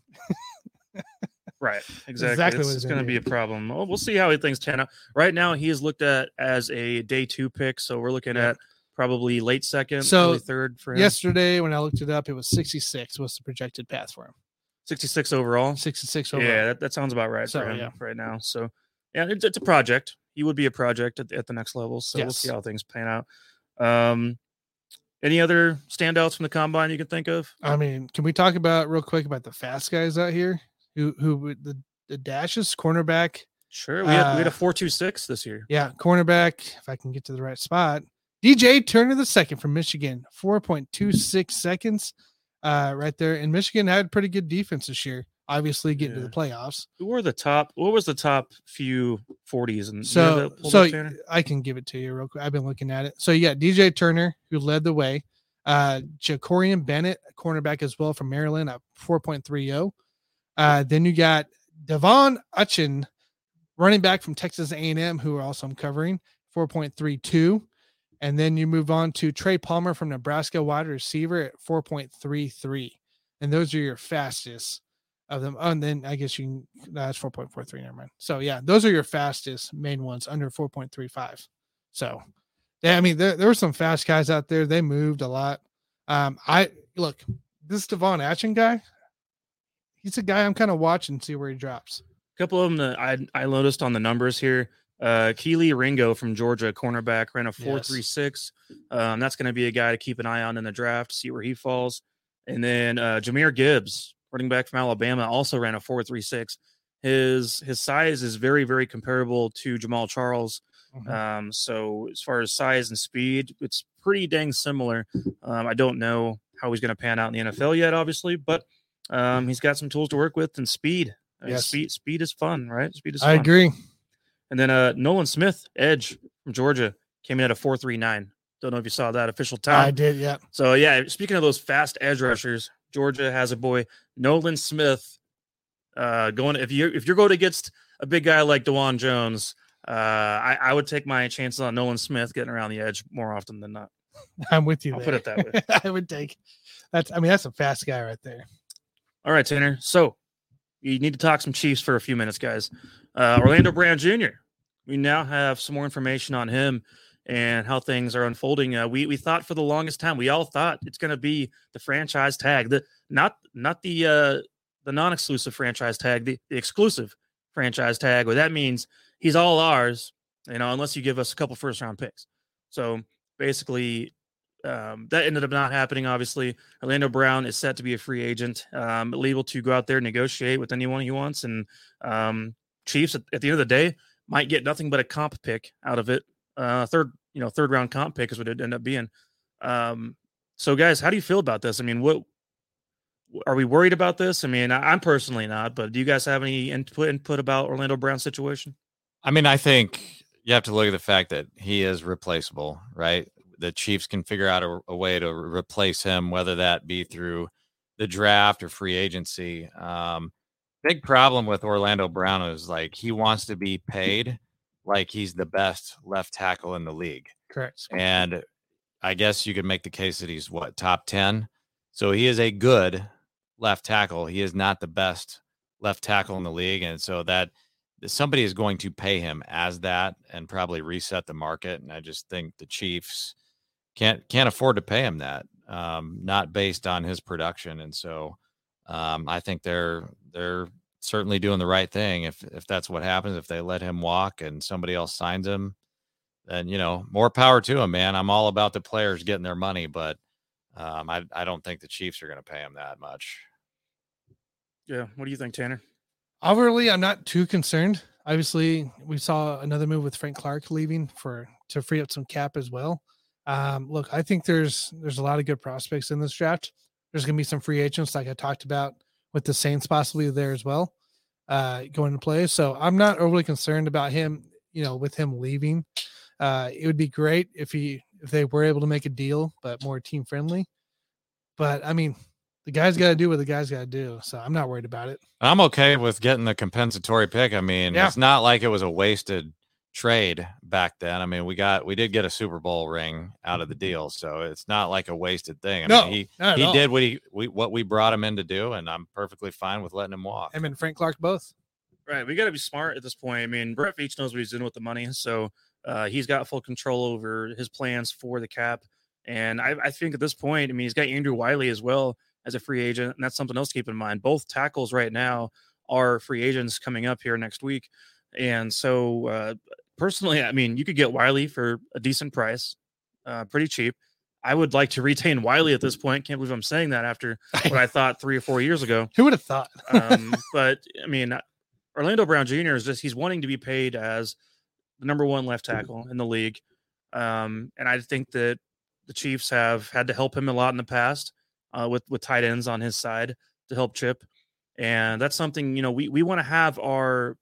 Right, exactly. It's going to be a problem. Well, we'll see how things turn out. Right now, he is looked at as a day 2 pick, so we're looking at probably late second, early third for him. Yesterday, when I looked it up, it was 66 was the projected path for him. 66 overall. 66 overall. Yeah, that sounds about right for him right now. So, yeah, it's a project. He would be a project at the next level. So we'll see how things pan out. Any other standouts from the combine you can think of? I mean, can we talk about real quick about the fast guys out here who the dashes, cornerback? Sure. We had a 4.26 this year. Yeah, cornerback. If I can get to the right spot. DJ Turner II from Michigan, 4.26 seconds right there. And Michigan had pretty good defense this year, obviously getting to the playoffs. What was the top few 40s? And so I can give it to you real quick. I've been looking at it. So you got DJ Turner, who led the way. Jacorian Bennett, cornerback as well from Maryland at 4.30. Then you got Devon Uchin, running back from Texas A&M, who also I'm covering, 4.32. And then you move on to Trey Palmer from Nebraska, wide receiver at 4.33. And those are your fastest of them. Oh, and then I guess that's 4.43. Never mind. So yeah, those are your fastest main ones under 4.35. So yeah, I mean, there were some fast guys out there. They moved a lot. This Devon Achane guy, he's a guy I'm kind of watching, see where he drops. A couple of them that I noticed on the numbers here. Keely Ringo from Georgia, cornerback, ran a 4.36. That's going to be a guy to keep an eye on in the draft, see where he falls. And then Jahmyr Gibbs, running back from Alabama, also ran a 4.36. His size is very, very comparable to Jamal Charles. Mm-hmm. So as far as size and speed, it's pretty dang similar. I don't know how he's going to pan out in the NFL yet, obviously, but he's got some tools to work with, and speed. Speed is fun, right? Speed is fun. I agree. And then Nolan Smith, edge from Georgia, came in at a 4.39. Don't know if you saw that official time. I did, yeah. So, yeah, speaking of those fast edge rushers, Georgia has a boy, Nolan Smith, going. If you're going against a big guy like DeJuan Jones, I would take my chances on Nolan Smith getting around the edge more often than not. I'm with you. I'll put it that way. I would take that's. I mean, that's a fast guy right there. All right, Tanner. So you need to talk some Chiefs for a few minutes, guys. Orlando Brown Jr. We now have some more information on him and how things are unfolding. We thought for the longest time, we all thought it's going to be the franchise tag, not the non-exclusive franchise tag, the exclusive franchise tag. Where that means he's all ours, unless you give us a couple first-round picks. So basically, that ended up not happening. Obviously, Orlando Brown is set to be a free agent, able to go out there and negotiate with anyone he wants, and Chiefs at the end of the day might get nothing but a comp pick out of it. Third round comp pick is what it ended up being. So guys, how do you feel about this? I mean, what are we worried about this? I mean, I'm personally not, but do you guys have any input about Orlando Brown's situation? I mean, I think you have to look at the fact that he is replaceable, right? The Chiefs can figure out a way to replace him, whether that be through the draft or free agency. Big problem with Orlando Brown is he wants to be paid like he's the best left tackle in the league. Correct. And I guess you could make the case that he's top 10. So he is a good left tackle. He is not the best left tackle in the league. And so that somebody is going to pay him as that and probably reset the market. And I just think the Chiefs can't afford to pay him that, not based on his production. And so I think they're certainly doing the right thing. If that's what happens, if they let him walk and somebody else signs him, then, more power to him, man. I'm all about the players getting their money, but I don't think the Chiefs are going to pay him that much. Yeah. What do you think, Tanner? Overly, I'm not too concerned. Obviously, we saw another move with Frank Clark leaving to free up some cap as well. Look, I think there's a lot of good prospects in this draft. There's going to be some free agents, like I talked about, with the Saints possibly there as well, going to play. So I'm not overly concerned about him. With him leaving, it would be great if they were able to make a deal, but more team friendly. But I mean, the guy's got to do what the guy's got to do. So I'm not worried about it. I'm okay with getting the compensatory pick. I mean, It's not like it was a wasted trade back then. I mean, we did get a Super Bowl ring out of the deal, so it's not like a wasted thing. I mean, he did what we brought him in to do, and I'm perfectly fine with letting him walk. Him and Frank Clark both. Right, we got to be smart at this point. I mean, Brett Veach knows what he's doing with the money, so he's got full control over his plans for the cap. And I think at this point, I mean, he's got Andrew Wiley as well as a free agent, and that's something else to keep in mind. Both tackles right now are free agents coming up here next week, and so personally, I mean, you could get Wiley for a decent price, pretty cheap. I would like to retain Wiley at this point. Can't believe I'm saying that after what I thought 3 or 4 years ago. Who would have thought? But I mean, Orlando Brown Jr. he's wanting to be paid as the number 1 left tackle in the league. And I think that the Chiefs have had to help him a lot in the past with tight ends on his side to help Chip. And that's something, we want to have our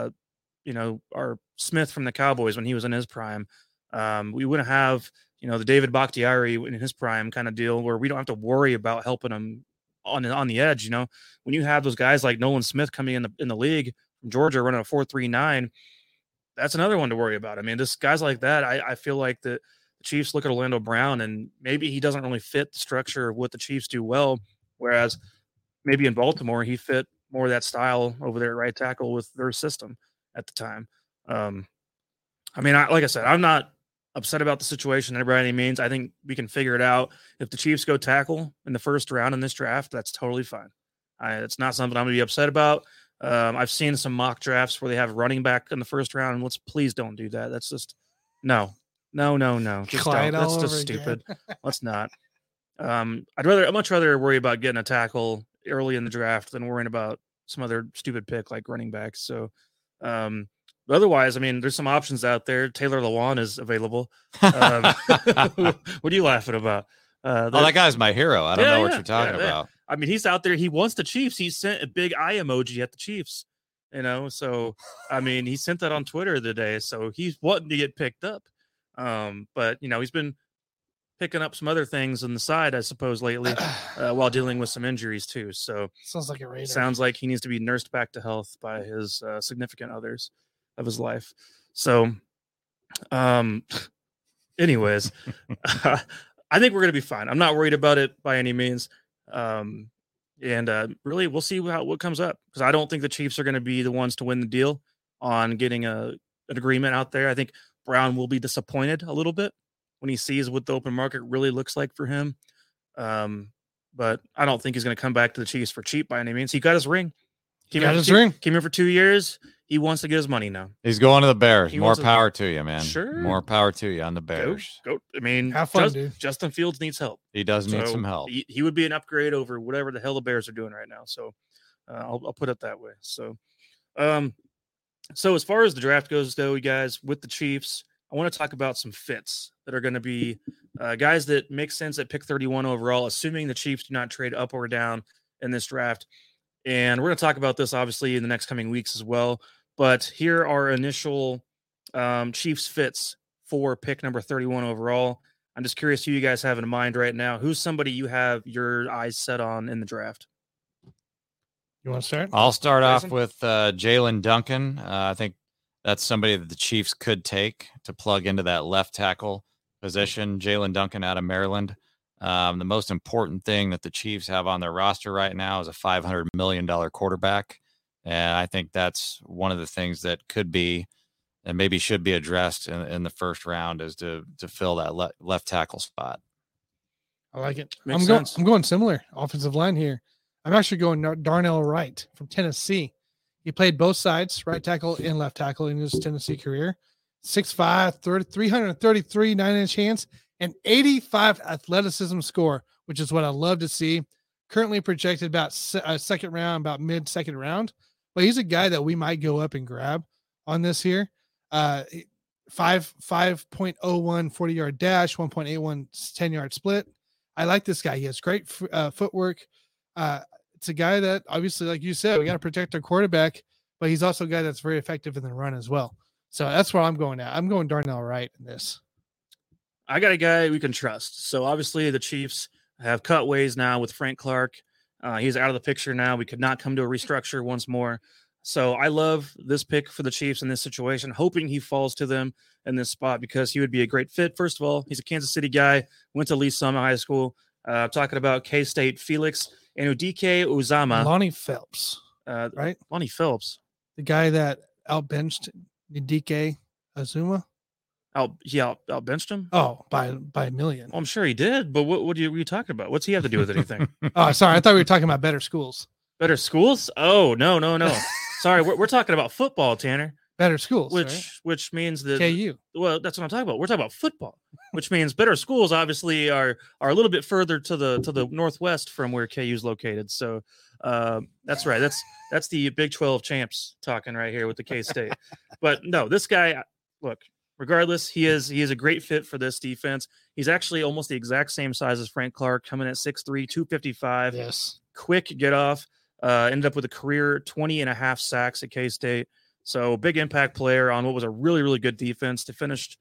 Smith from the Cowboys when he was in his prime. We wouldn't have, the David Bakhtiari in his prime kind of deal where we don't have to worry about helping him on the edge. When you have those guys like Nolan Smith coming in the league from Georgia running a 4.39, that's another one to worry about. I mean, this guys like that, I feel like the Chiefs look at Orlando Brown and maybe he doesn't really fit the structure of what the Chiefs do well. Whereas maybe in Baltimore, he fit more of that style over there at right tackle with their system at the time. I mean, like I said, I'm not upset about the situation by any means. I think we can figure it out. If the Chiefs go tackle in the first round in this draft, that's totally fine. It's not something I'm going to be upset about. I've seen some mock drafts where they have running back in the first round, and please don't do that. That's just no. Just don't. That's just stupid. Let's not. I'd much rather worry about getting a tackle early in the draft than worrying about some other stupid pick like running back. So, otherwise, I mean, there's some options out there. Taylor Lewan is available. What are you laughing about? That guy's my hero. I don't know what you're talking about. I mean, he's out there. He wants the Chiefs. He sent a big eye emoji at the Chiefs, So, I mean, he sent that on Twitter today. So he's wanting to get picked up. But, he's been picking up some other things on the side, I suppose, lately while dealing with some injuries, too. So sounds like a Raider. Sounds like he needs to be nursed back to health by his significant others of his life. So, anyways, I think we're going to be fine. I'm not worried about it by any means. Really, we'll see what comes up, because I don't think the Chiefs are going to be the ones to win the deal on getting an agreement out there. I think Brown will be disappointed a little bit when he sees what the open market really looks like for him. But I don't think he's going to come back to the Chiefs for cheap by any means. He got his ring. Came here for 2 years. He wants to get his money now. He's going to the Bears. More power to you, man. Sure. More power to you on the Bears. Go. I mean, have fun, dude. Justin Fields needs help. He does need some help. He would be an upgrade over whatever the hell the Bears are doing right now. So I'll put it that way. So, so as far as the draft goes, though, you guys, with the Chiefs, I want to talk about some fits that are going to be guys that make sense at pick 31 overall, assuming the Chiefs do not trade up or down in this draft. And we're going to talk about this, obviously, in the next coming weeks as well. But here are initial Chiefs fits for pick number 31 overall. I'm just curious who you guys have in mind right now. Who's somebody you have your eyes set on in the draft? You want to start? I'll start off with Jalen Duncan. I think that's somebody that the Chiefs could take to plug into that left tackle position. Jalen Duncan out of Maryland. The most important thing that the Chiefs have on their roster right now is a $500 million quarterback. And I think that's one of the things that could be and maybe should be addressed in the first round, is to fill that left tackle spot. I like it. I'm going similar offensive line here. I'm actually going Darnell Wright from Tennessee. He played both sides, right tackle and left tackle, in his Tennessee career. 6'5", 333 9-inch hands, and 85 athleticism score, which is what I love to see. Currently projected about second round, about mid-second round. But he's a guy that we might go up and grab on this here. 5.01 40-yard dash, 1.81 10-yard split. I like this guy. He has great footwork. It's a guy that obviously, like you said, we got to protect our quarterback, but he's also a guy that's very effective in the run as well. So that's where I'm going at. I'm going Darnell Wright in this. I got a guy we can trust. So obviously the Chiefs have cut ways now with Frank Clark. He's out of the picture now. We could not come to a restructure once more. So I love this pick for the Chiefs in this situation, hoping he falls to them in this spot because he would be a great fit. First of all, he's a Kansas City guy, went to Lee Summit High School. Talking about K-State, Felix Enudike Uzama. Lonnie Phelps, right? Lonnie Phelps. The guy that outbenched Ndike Azuma. Outbenched him? Oh, by a million. Well, I'm sure he did, but what were you talking about? What's he have to do with anything? Oh, sorry. I thought we were talking about better schools. Better schools? Oh, no. Sorry, we're talking about football, Tanner. Better schools, right? Which means that KU. Well, that's what I'm talking about. We're talking about football, which means better schools obviously are a little bit further to the northwest from where KU is located. So that's right. That's the Big 12 champs talking right here with the K-State. But no, this guy, look, regardless, he is a great fit for this defense. He's actually almost the exact same size as Frank Clark, coming at 6'3", 255. Yes. Quick get off. Ended up with a career 20.5 sacks at K-State. So big impact player on what was a really, really good defense to finish,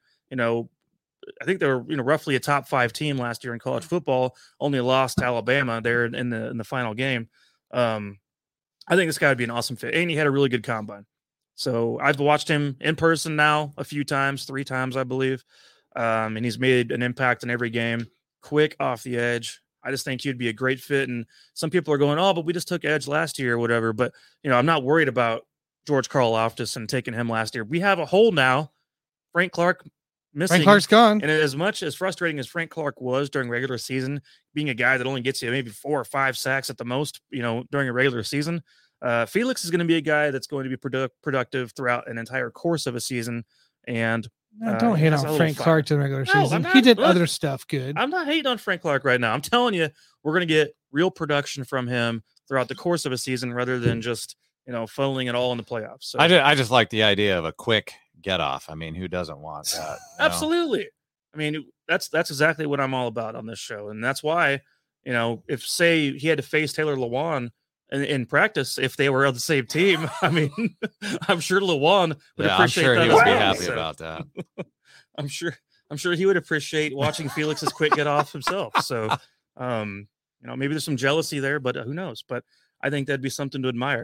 I think they were, roughly a top 5 team last year in college football, only lost to Alabama there in the final game. I think this guy would be an awesome fit. And he had a really good combine. So I've watched him in person now a few times, 3 times, I believe. And he's made an impact in every game, quick off the edge. I just think he'd be a great fit. And some people are going, oh, but we just took edge last year or whatever. But, I'm not worried about George Karlaftis and taking him last year. We have a hole now. Frank Clark missing. Frank Clark's gone. And as much as frustrating as Frank Clark was during regular season, being a guy that only gets you maybe 4 or 5 sacks at the most, during a regular season, Felix is going to be a guy that's going to be productive throughout an entire course of a season. And don't hate on Frank Clark in the regular season. He did other stuff good. I'm not hating on Frank Clark right now. I'm telling you, we're going to get real production from him throughout the course of a season rather than just funneling it all in the playoffs. So I just like the idea of a quick get off. I mean, who doesn't want that? Absolutely. I mean, that's exactly what I'm all about on this show. And that's why, if say he had to face Taylor Lewan in practice, if they were on the same team, I mean, I'm sure Lewan would appreciate that. I'm sure he would be happy about that. I'm sure he would appreciate watching Felix's quick get off himself. So, maybe there's some jealousy there, but who knows? But I think that'd be something to admire.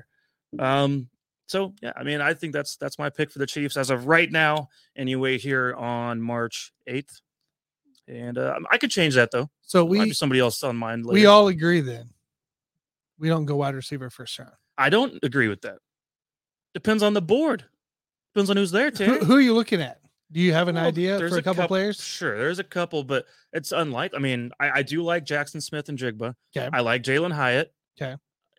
So yeah, I mean, I think that's my pick for the Chiefs as of right now, anyway, here on March 8th. And I could change that though. So might be somebody else on mine later. We all agree then. We don't go wide receiver first round. I don't agree with that. Depends on the board. Depends on who's there, Tanner. Who are you looking at? Do you have an idea for a couple players? Sure, there's a couple, but it's unlikely. I mean, I do like Jackson Smith and Jigba. Okay. I like Jalen Hyatt. Okay.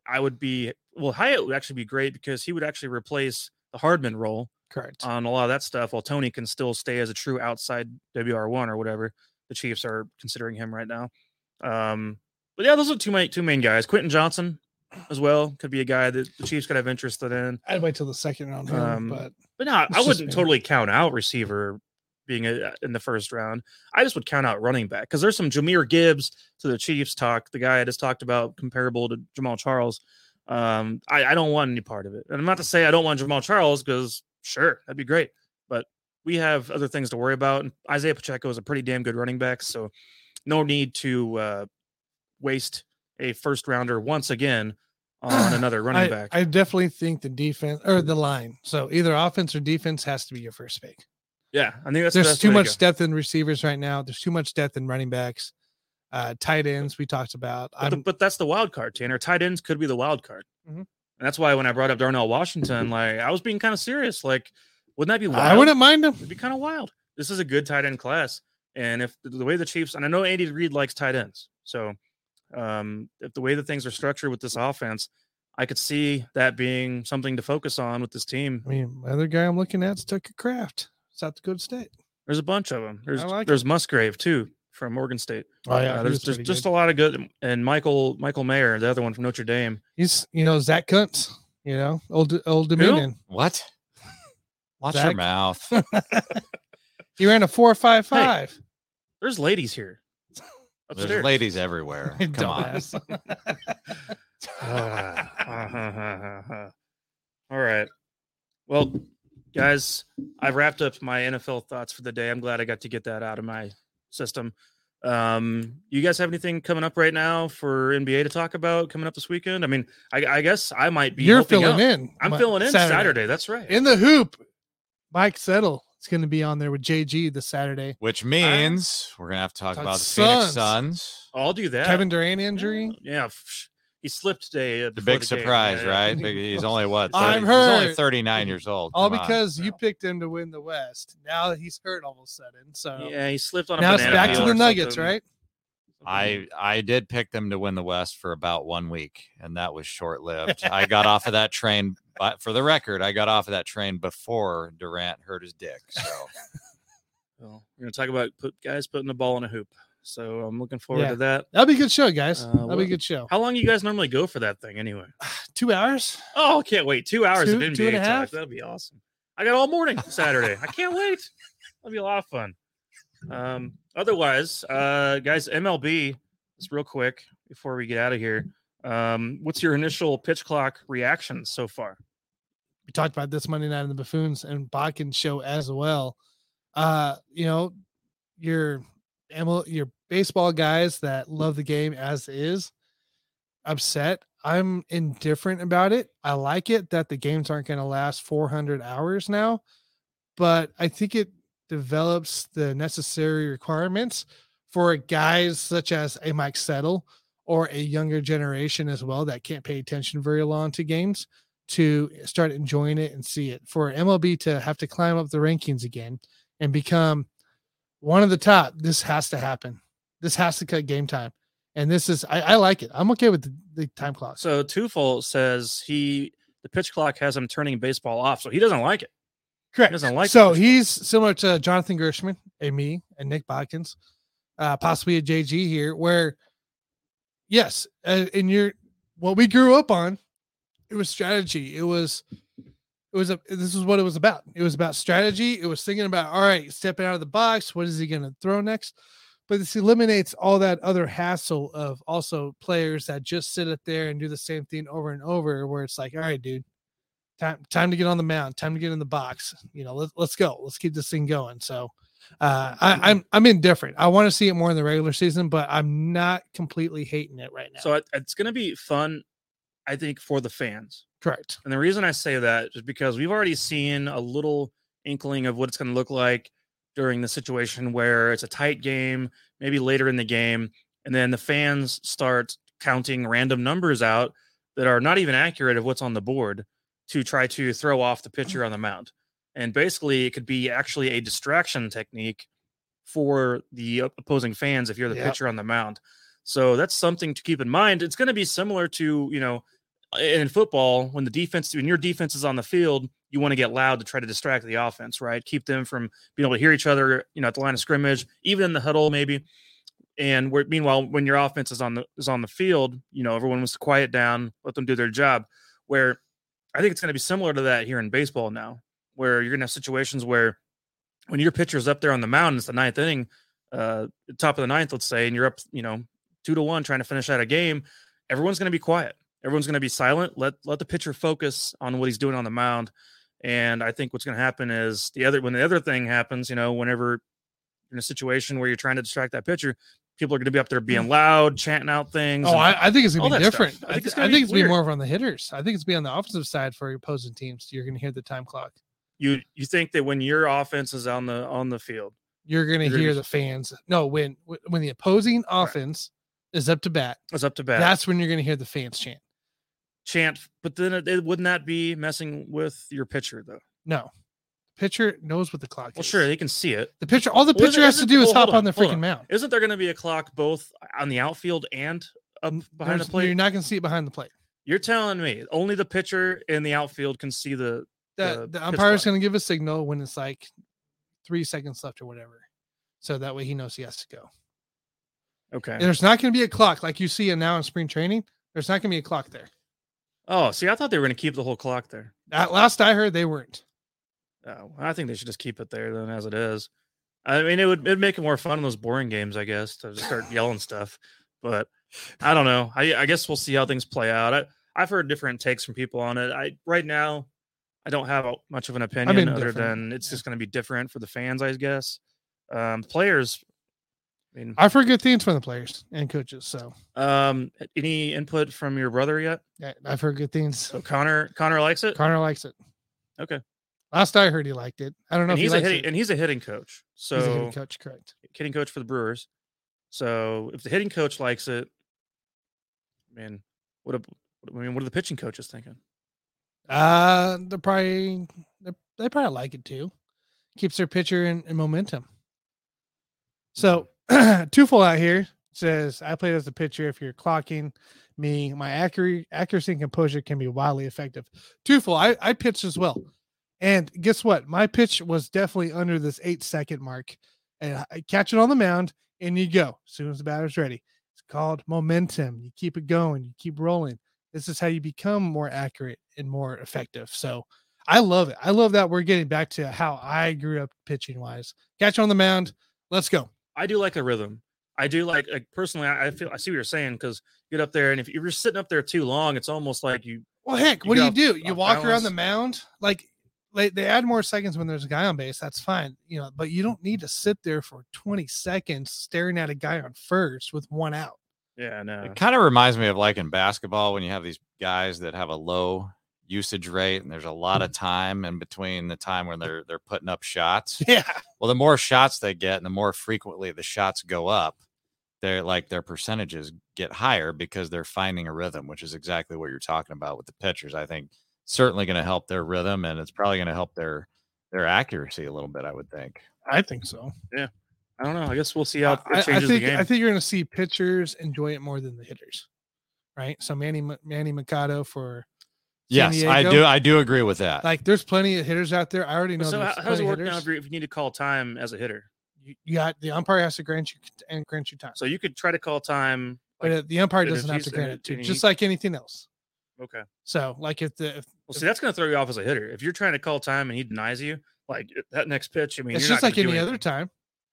Hyatt would actually be great because he would actually replace the Hardman role. Correct. On a lot of that stuff, while Tony can still stay as a true outside WR1 or whatever. The Chiefs are considering him right now. But yeah, those are two main guys. Quentin Johnson as well could be a guy that the Chiefs could have interest in. I'd wait till the second round, but no, I wouldn't totally count out receiver being in the first round. I just would count out running back because there's some Jahmyr Gibbs to the Chiefs talk. The guy I just talked about comparable to Jamal Charles. I don't want any part of it. And I'm not to say I don't want Jamal Charles because sure, that'd be great. But we have other things to worry about. And Isaiah Pacheco is a pretty damn good running back. So no need to waste a first rounder once again on another running back. I definitely think the defense or the line. So either offense or defense has to be your first pick. Yeah. I think there's too much depth in receivers right now. There's too much depth in running backs. Tight ends we talked about. But that's the wild card, Tanner. Tight ends could be the wild card. Mm-hmm. And that's why when I brought up Darnell Washington, I was being kind of serious. Wouldn't that be wild? I wouldn't mind him. It'd be kind of wild. This is a good tight end class. And if the way the Chiefs, and I know Andy Reid likes tight ends. So if the way that things are structured with this offense, I could see that being something to focus on with this team. I mean, the other guy I'm looking at is Tucker Kraft, South Dakota State. There's a bunch of them. There's Musgrave too from Oregon State. Oh yeah, there's just a lot of good. And Michael Mayer, the other one from Notre Dame. He's Zach Kuntz. Old Dominion. What? Watch Zach? your mouth. He ran a 4.55. There's ladies here. Upstairs. There's ladies everywhere. Come on. All right. Well, guys, I've wrapped up my NFL thoughts for the day. I'm glad I got to get that out of my system. You guys have anything coming up right now for NBA to talk about coming up this weekend? I mean, I guess I might be. You're filling in. I'm filling in Saturday. That's right. In the hoop, Mike Settle is going to be on there with JG this Saturday. Which means we're going to have to talk about the Phoenix Suns. I'll do that. Kevin Durant injury. Yeah. He slipped today. The big surprise, game. right? He's only what? 30, I've he's heard. only 39 years old. All because you picked him to win the West. Now he's hurt all of a sudden. So yeah, he slipped on. Now it's banana back to peel the or Nuggets, something. right? I did pick them to win the West for about 1 week, and that was short lived. I got off of that train, but for the record, I got off of that train before Durant hurt his dick. So, well, we're gonna talk about guys putting the ball in a hoop. So I'm looking forward to that. That'll be a good show, guys. That'll be a good show. How long you guys normally go for that thing anyway? 2 hours. Oh, can't wait. 2 hours of NBA 2.5 talk. That'll be awesome. I got all morning Saturday. I can't wait. That'll be a lot of fun. Otherwise, guys, MLB, just real quick before we get out of here. What's your initial pitch clock reaction so far? We talked about this Monday night in the Buffoons and Bakken show as well. Your baseball guys that love the game as is upset. I'm indifferent about it. I like it that the games aren't going to last 400 hours now, but I think it develops the necessary requirements for guys such as a Mike Settle or a younger generation as well that can't pay attention very long to games to start enjoying it and see it. For MLB to have to climb up the rankings again and become one of the top, this has to happen. This has to cut game time. And this is, I like it. I'm okay with the time clock. So Tufel says the pitch clock has him turning baseball off. So he doesn't like it. Correct. He doesn't like so it. He's similar to Jonathan Gershman and me and Nick Bodkins, possibly a JG here, where yes, in what we grew up on, it was strategy. This is what it was about. It was about strategy. It was thinking about, all right, stepping out of the box. What is he going to throw next? But this eliminates all that other hassle of also players that just sit up there and do the same thing over and over, where it's like, all right, dude, time to get on the mound, time to get in the box. Let's go. Let's keep this thing going. So I'm indifferent. I want to see it more in the regular season, but I'm not completely hating it right now. So it's going to be fun, I think, for the fans. Correct. And the reason I say that is because we've already seen a little inkling of what it's going to look like during the situation where it's a tight game, maybe later in the game, and then the fans start counting random numbers out that are not even accurate of what's on the board to try to throw off the pitcher on the mound. And basically, it could be actually a distraction technique for the opposing fans if you're the pitcher on the mound. So that's something to keep in mind. It's going to be similar to, in football, when your defense is on the field, you want to get loud to try to distract the offense, right? Keep them from being able to hear each other, at the line of scrimmage, even in the huddle, maybe. And meanwhile, when your offense is on the field, everyone wants to quiet down, let them do their job. Where I think it's going to be similar to that here in baseball now, where you're going to have situations where when your pitcher's up there on the mound, it's the ninth inning, top of the ninth, let's say, and you're up, 2-1 trying to finish out a game, everyone's going to be quiet. Everyone's going to be silent. Let the pitcher focus on what he's doing on the mound. And I think what's going to happen is when the other thing happens, whenever you're in a situation where you're trying to distract that pitcher, people are going to be up there being loud, chanting out things. I think it's going to be different. Stuff. I think it's going to be more on the hitters. I think it's be on the offensive side for opposing teams. You're going to hear the time clock. You think that when your offense is on the field, you're going to hear the fans. No, when the opposing offense is up to bat, that's when you're going to hear the fans chant. But then wouldn't that be messing with your pitcher though? No, pitcher knows what the clock is. Well, sure, they can see it. The pitcher, all the pitcher has to do is hop on the freaking mound. Isn't there going to be a clock both on the outfield and up behind the plate? You're not going to see it behind the plate. You're telling me only the pitcher in the outfield can see the umpire is going to give a signal when it's like 3 seconds left or whatever, so that way he knows he has to go. Okay. And there's not going to be a clock like you see now in spring training. There's not going to be a clock there. Oh, see, I thought they were going to keep the whole clock there. Last I heard, they weren't. Oh, I think they should just keep it there then as it is. I mean, it'd make it more fun in those boring games, I guess, to just start yelling stuff. But I don't know. I guess we'll see how things play out. I've heard different takes from people on it. Right now, I don't have much of an opinion other than it's just going to be different for the fans, I guess. Players, I mean, I've heard good things from the players and coaches. So, any input from your brother yet? yeah, I've heard good things. So Connor likes it. Connor likes it. Okay. Last I heard, he liked it. I don't know. And if he's a hitting coach. So he's a hitting coach, correct? Hitting coach for the Brewers. So if the hitting coach likes it, man, what are the pitching coaches thinking? They probably like it too. Keeps their pitcher in momentum. So Twofold out here says, I played as a pitcher. If you're clocking me, my accuracy and composure can be wildly effective. Twofold, I pitched as well. And guess what? My pitch was definitely under this 8-second mark. And I catch it on the mound and you go as soon as the batter's ready. It's called momentum. You keep it going. You keep rolling. This is how you become more accurate and more effective. So I love it. I love that we're getting back to how I grew up pitching wise. Catch on the mound. Let's go. I do like the rhythm. I do like personally, I see what you're saying, because you get up there and if you're sitting up there too long, it's almost like you. Well, heck, what do? You walk around the mound like they add more seconds when there's a guy on base. That's fine, but you don't need to sit there for 20 seconds staring at a guy on first with one out. Yeah, no. It kind of reminds me of like in basketball when you have these guys that have a low usage rate and there's a lot of time in between the time when they're putting up shots. Yeah. Well, the more shots they get and the more frequently the shots go up, their percentages get higher because they're finding a rhythm, which is exactly what you're talking about with the pitchers. I think certainly going to help their rhythm, and it's probably going to help their accuracy a little bit, I would think. I think so. Yeah. I don't know. I guess we'll see how it changes the game. I think you're going to see pitchers enjoy it more than the hitters, right? So Manny Machado for San Diego. I do agree with that. Like, there's plenty of hitters out there. I already know. So how does it work now if you need to call time as a hitter? You got the umpire has to grant you time. So you could try to call time, but the umpire doesn't have to grant it to, just like anything else. Okay. So like see, that's going to throw you off as a hitter. If you're trying to call time and he denies you, like that next pitch, I mean, it's just like any other time.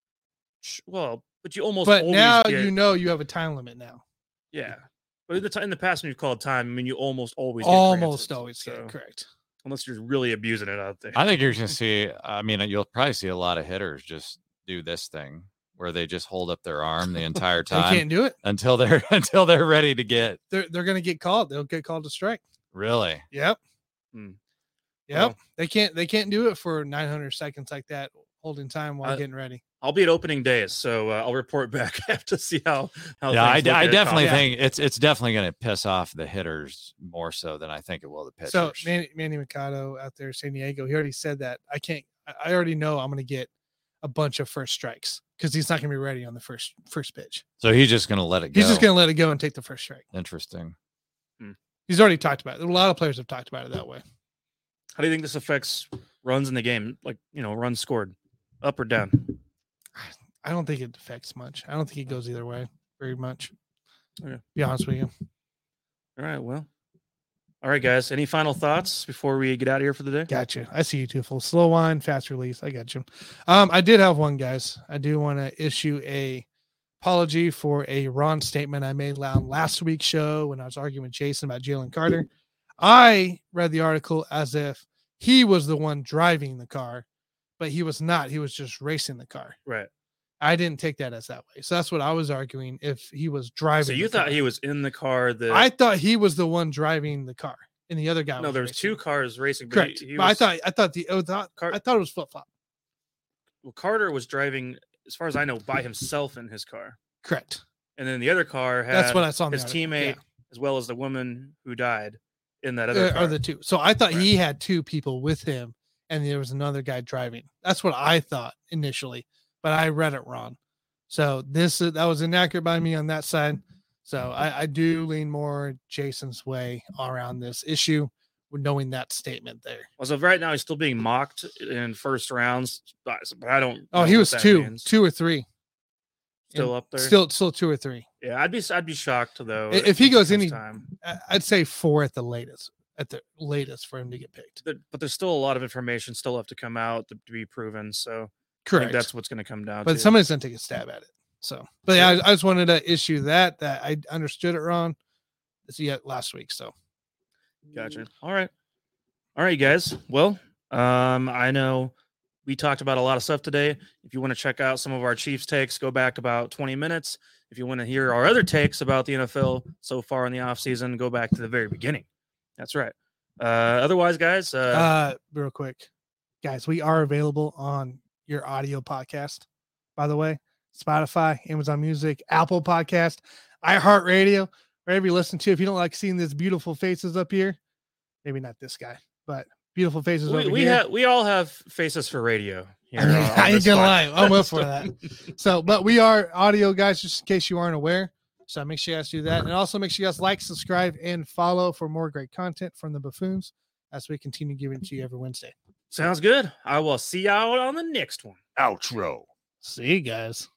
Well, but you almost. But now you have a time limit now. Yeah, but in the past when you've called time, I mean, you almost always get correct. Unless you're really abusing it out there. I think you're going to see. I mean, you'll probably see a lot of hitters just do this thing where they just hold up their arm the entire time. They can't do it until they're ready to get. They're going to get called. They'll get called to strike. Really? Yep. Hmm. Yep. Well, they can't do it for 900 seconds like that, holding time while getting ready. I'll be at opening days, so I'll report back. I have to see how. Yeah, I definitely think it's definitely going to piss off the hitters more so than I think it will the pitchers. So Manny Machado out there, San Diego, he already said that I already know I'm going to get a bunch of first strikes because he's not going to be ready on the first pitch. So he's just going to let it go. He's just going to let it go and take the first strike. Interesting. He's already talked about it. A lot of players have talked about it that way. How do you think this affects runs in the game? Like, runs scored, up or down? I don't think it affects much. I don't think it goes either way very much. Okay. Be honest with you. All right. Well, all right, guys. Any final thoughts before we get out of here for the day? Gotcha. I see you too. Full slow wine, fast release. I got you. I did have one, guys. I do want to issue a apology for a wrong statement I made on last week's show when I was arguing with Jason about Jalen Carter. I read the article as if he was the one driving the car, but he was not. He was just racing the car. Right. I didn't take that as that way. So that's what I was arguing. If he was driving. So you thought he was in the car I thought he was the one driving the car and the other guy. No, there's two cars racing. Correct. I thought it was flip-flop. Well, Carter was driving, as far as I know, by himself in his car. Correct. And then the other car had that's what I saw his teammate as well as the woman who died in that other car. Are the two. So I thought he had two people with him and there was another guy driving. That's what I thought initially, but I read it wrong. So that was inaccurate by me on that side. So I do lean more Jason's way around this issue with knowing that statement there. Well, so right now he's still being mocked in first rounds, but I don't. Oh, he was two or three. Still up there. Still 2 or 3. Yeah, I'd be shocked though if he goes any time. I'd say 4 at the latest. At the latest for him to get picked. But there's still a lot of information still left to come out to be proven. So I Correct. think that's what's going to come down to. But somebody's gonna take a stab at it. So, but yeah, I just wanted to issue that I understood it wrong. Last week. So, Gotcha. All right, guys. Well, I know we talked about a lot of stuff today. If you want to check out some of our Chiefs takes, go back about 20 minutes. If you want to hear our other takes about the NFL so far in the offseason, go back to the very beginning. That's right. Otherwise, guys, real quick, guys, we are available on your audio podcast, by the way, Spotify, Amazon Music, Apple Podcast, iHeartRadio, wherever you listen to. If you don't like seeing these beautiful faces up here, maybe not this guy, but beautiful faces over here. We all have faces for radio. I ain't gonna lie, I'm up for that. So, but we are audio guys, just in case you aren't aware. So make sure you guys do that, and also make sure you guys like, subscribe, and follow for more great content from the Buffoons as we continue giving it to you every Wednesday. Sounds good. I will see y'all on the next one. Outro. See you guys.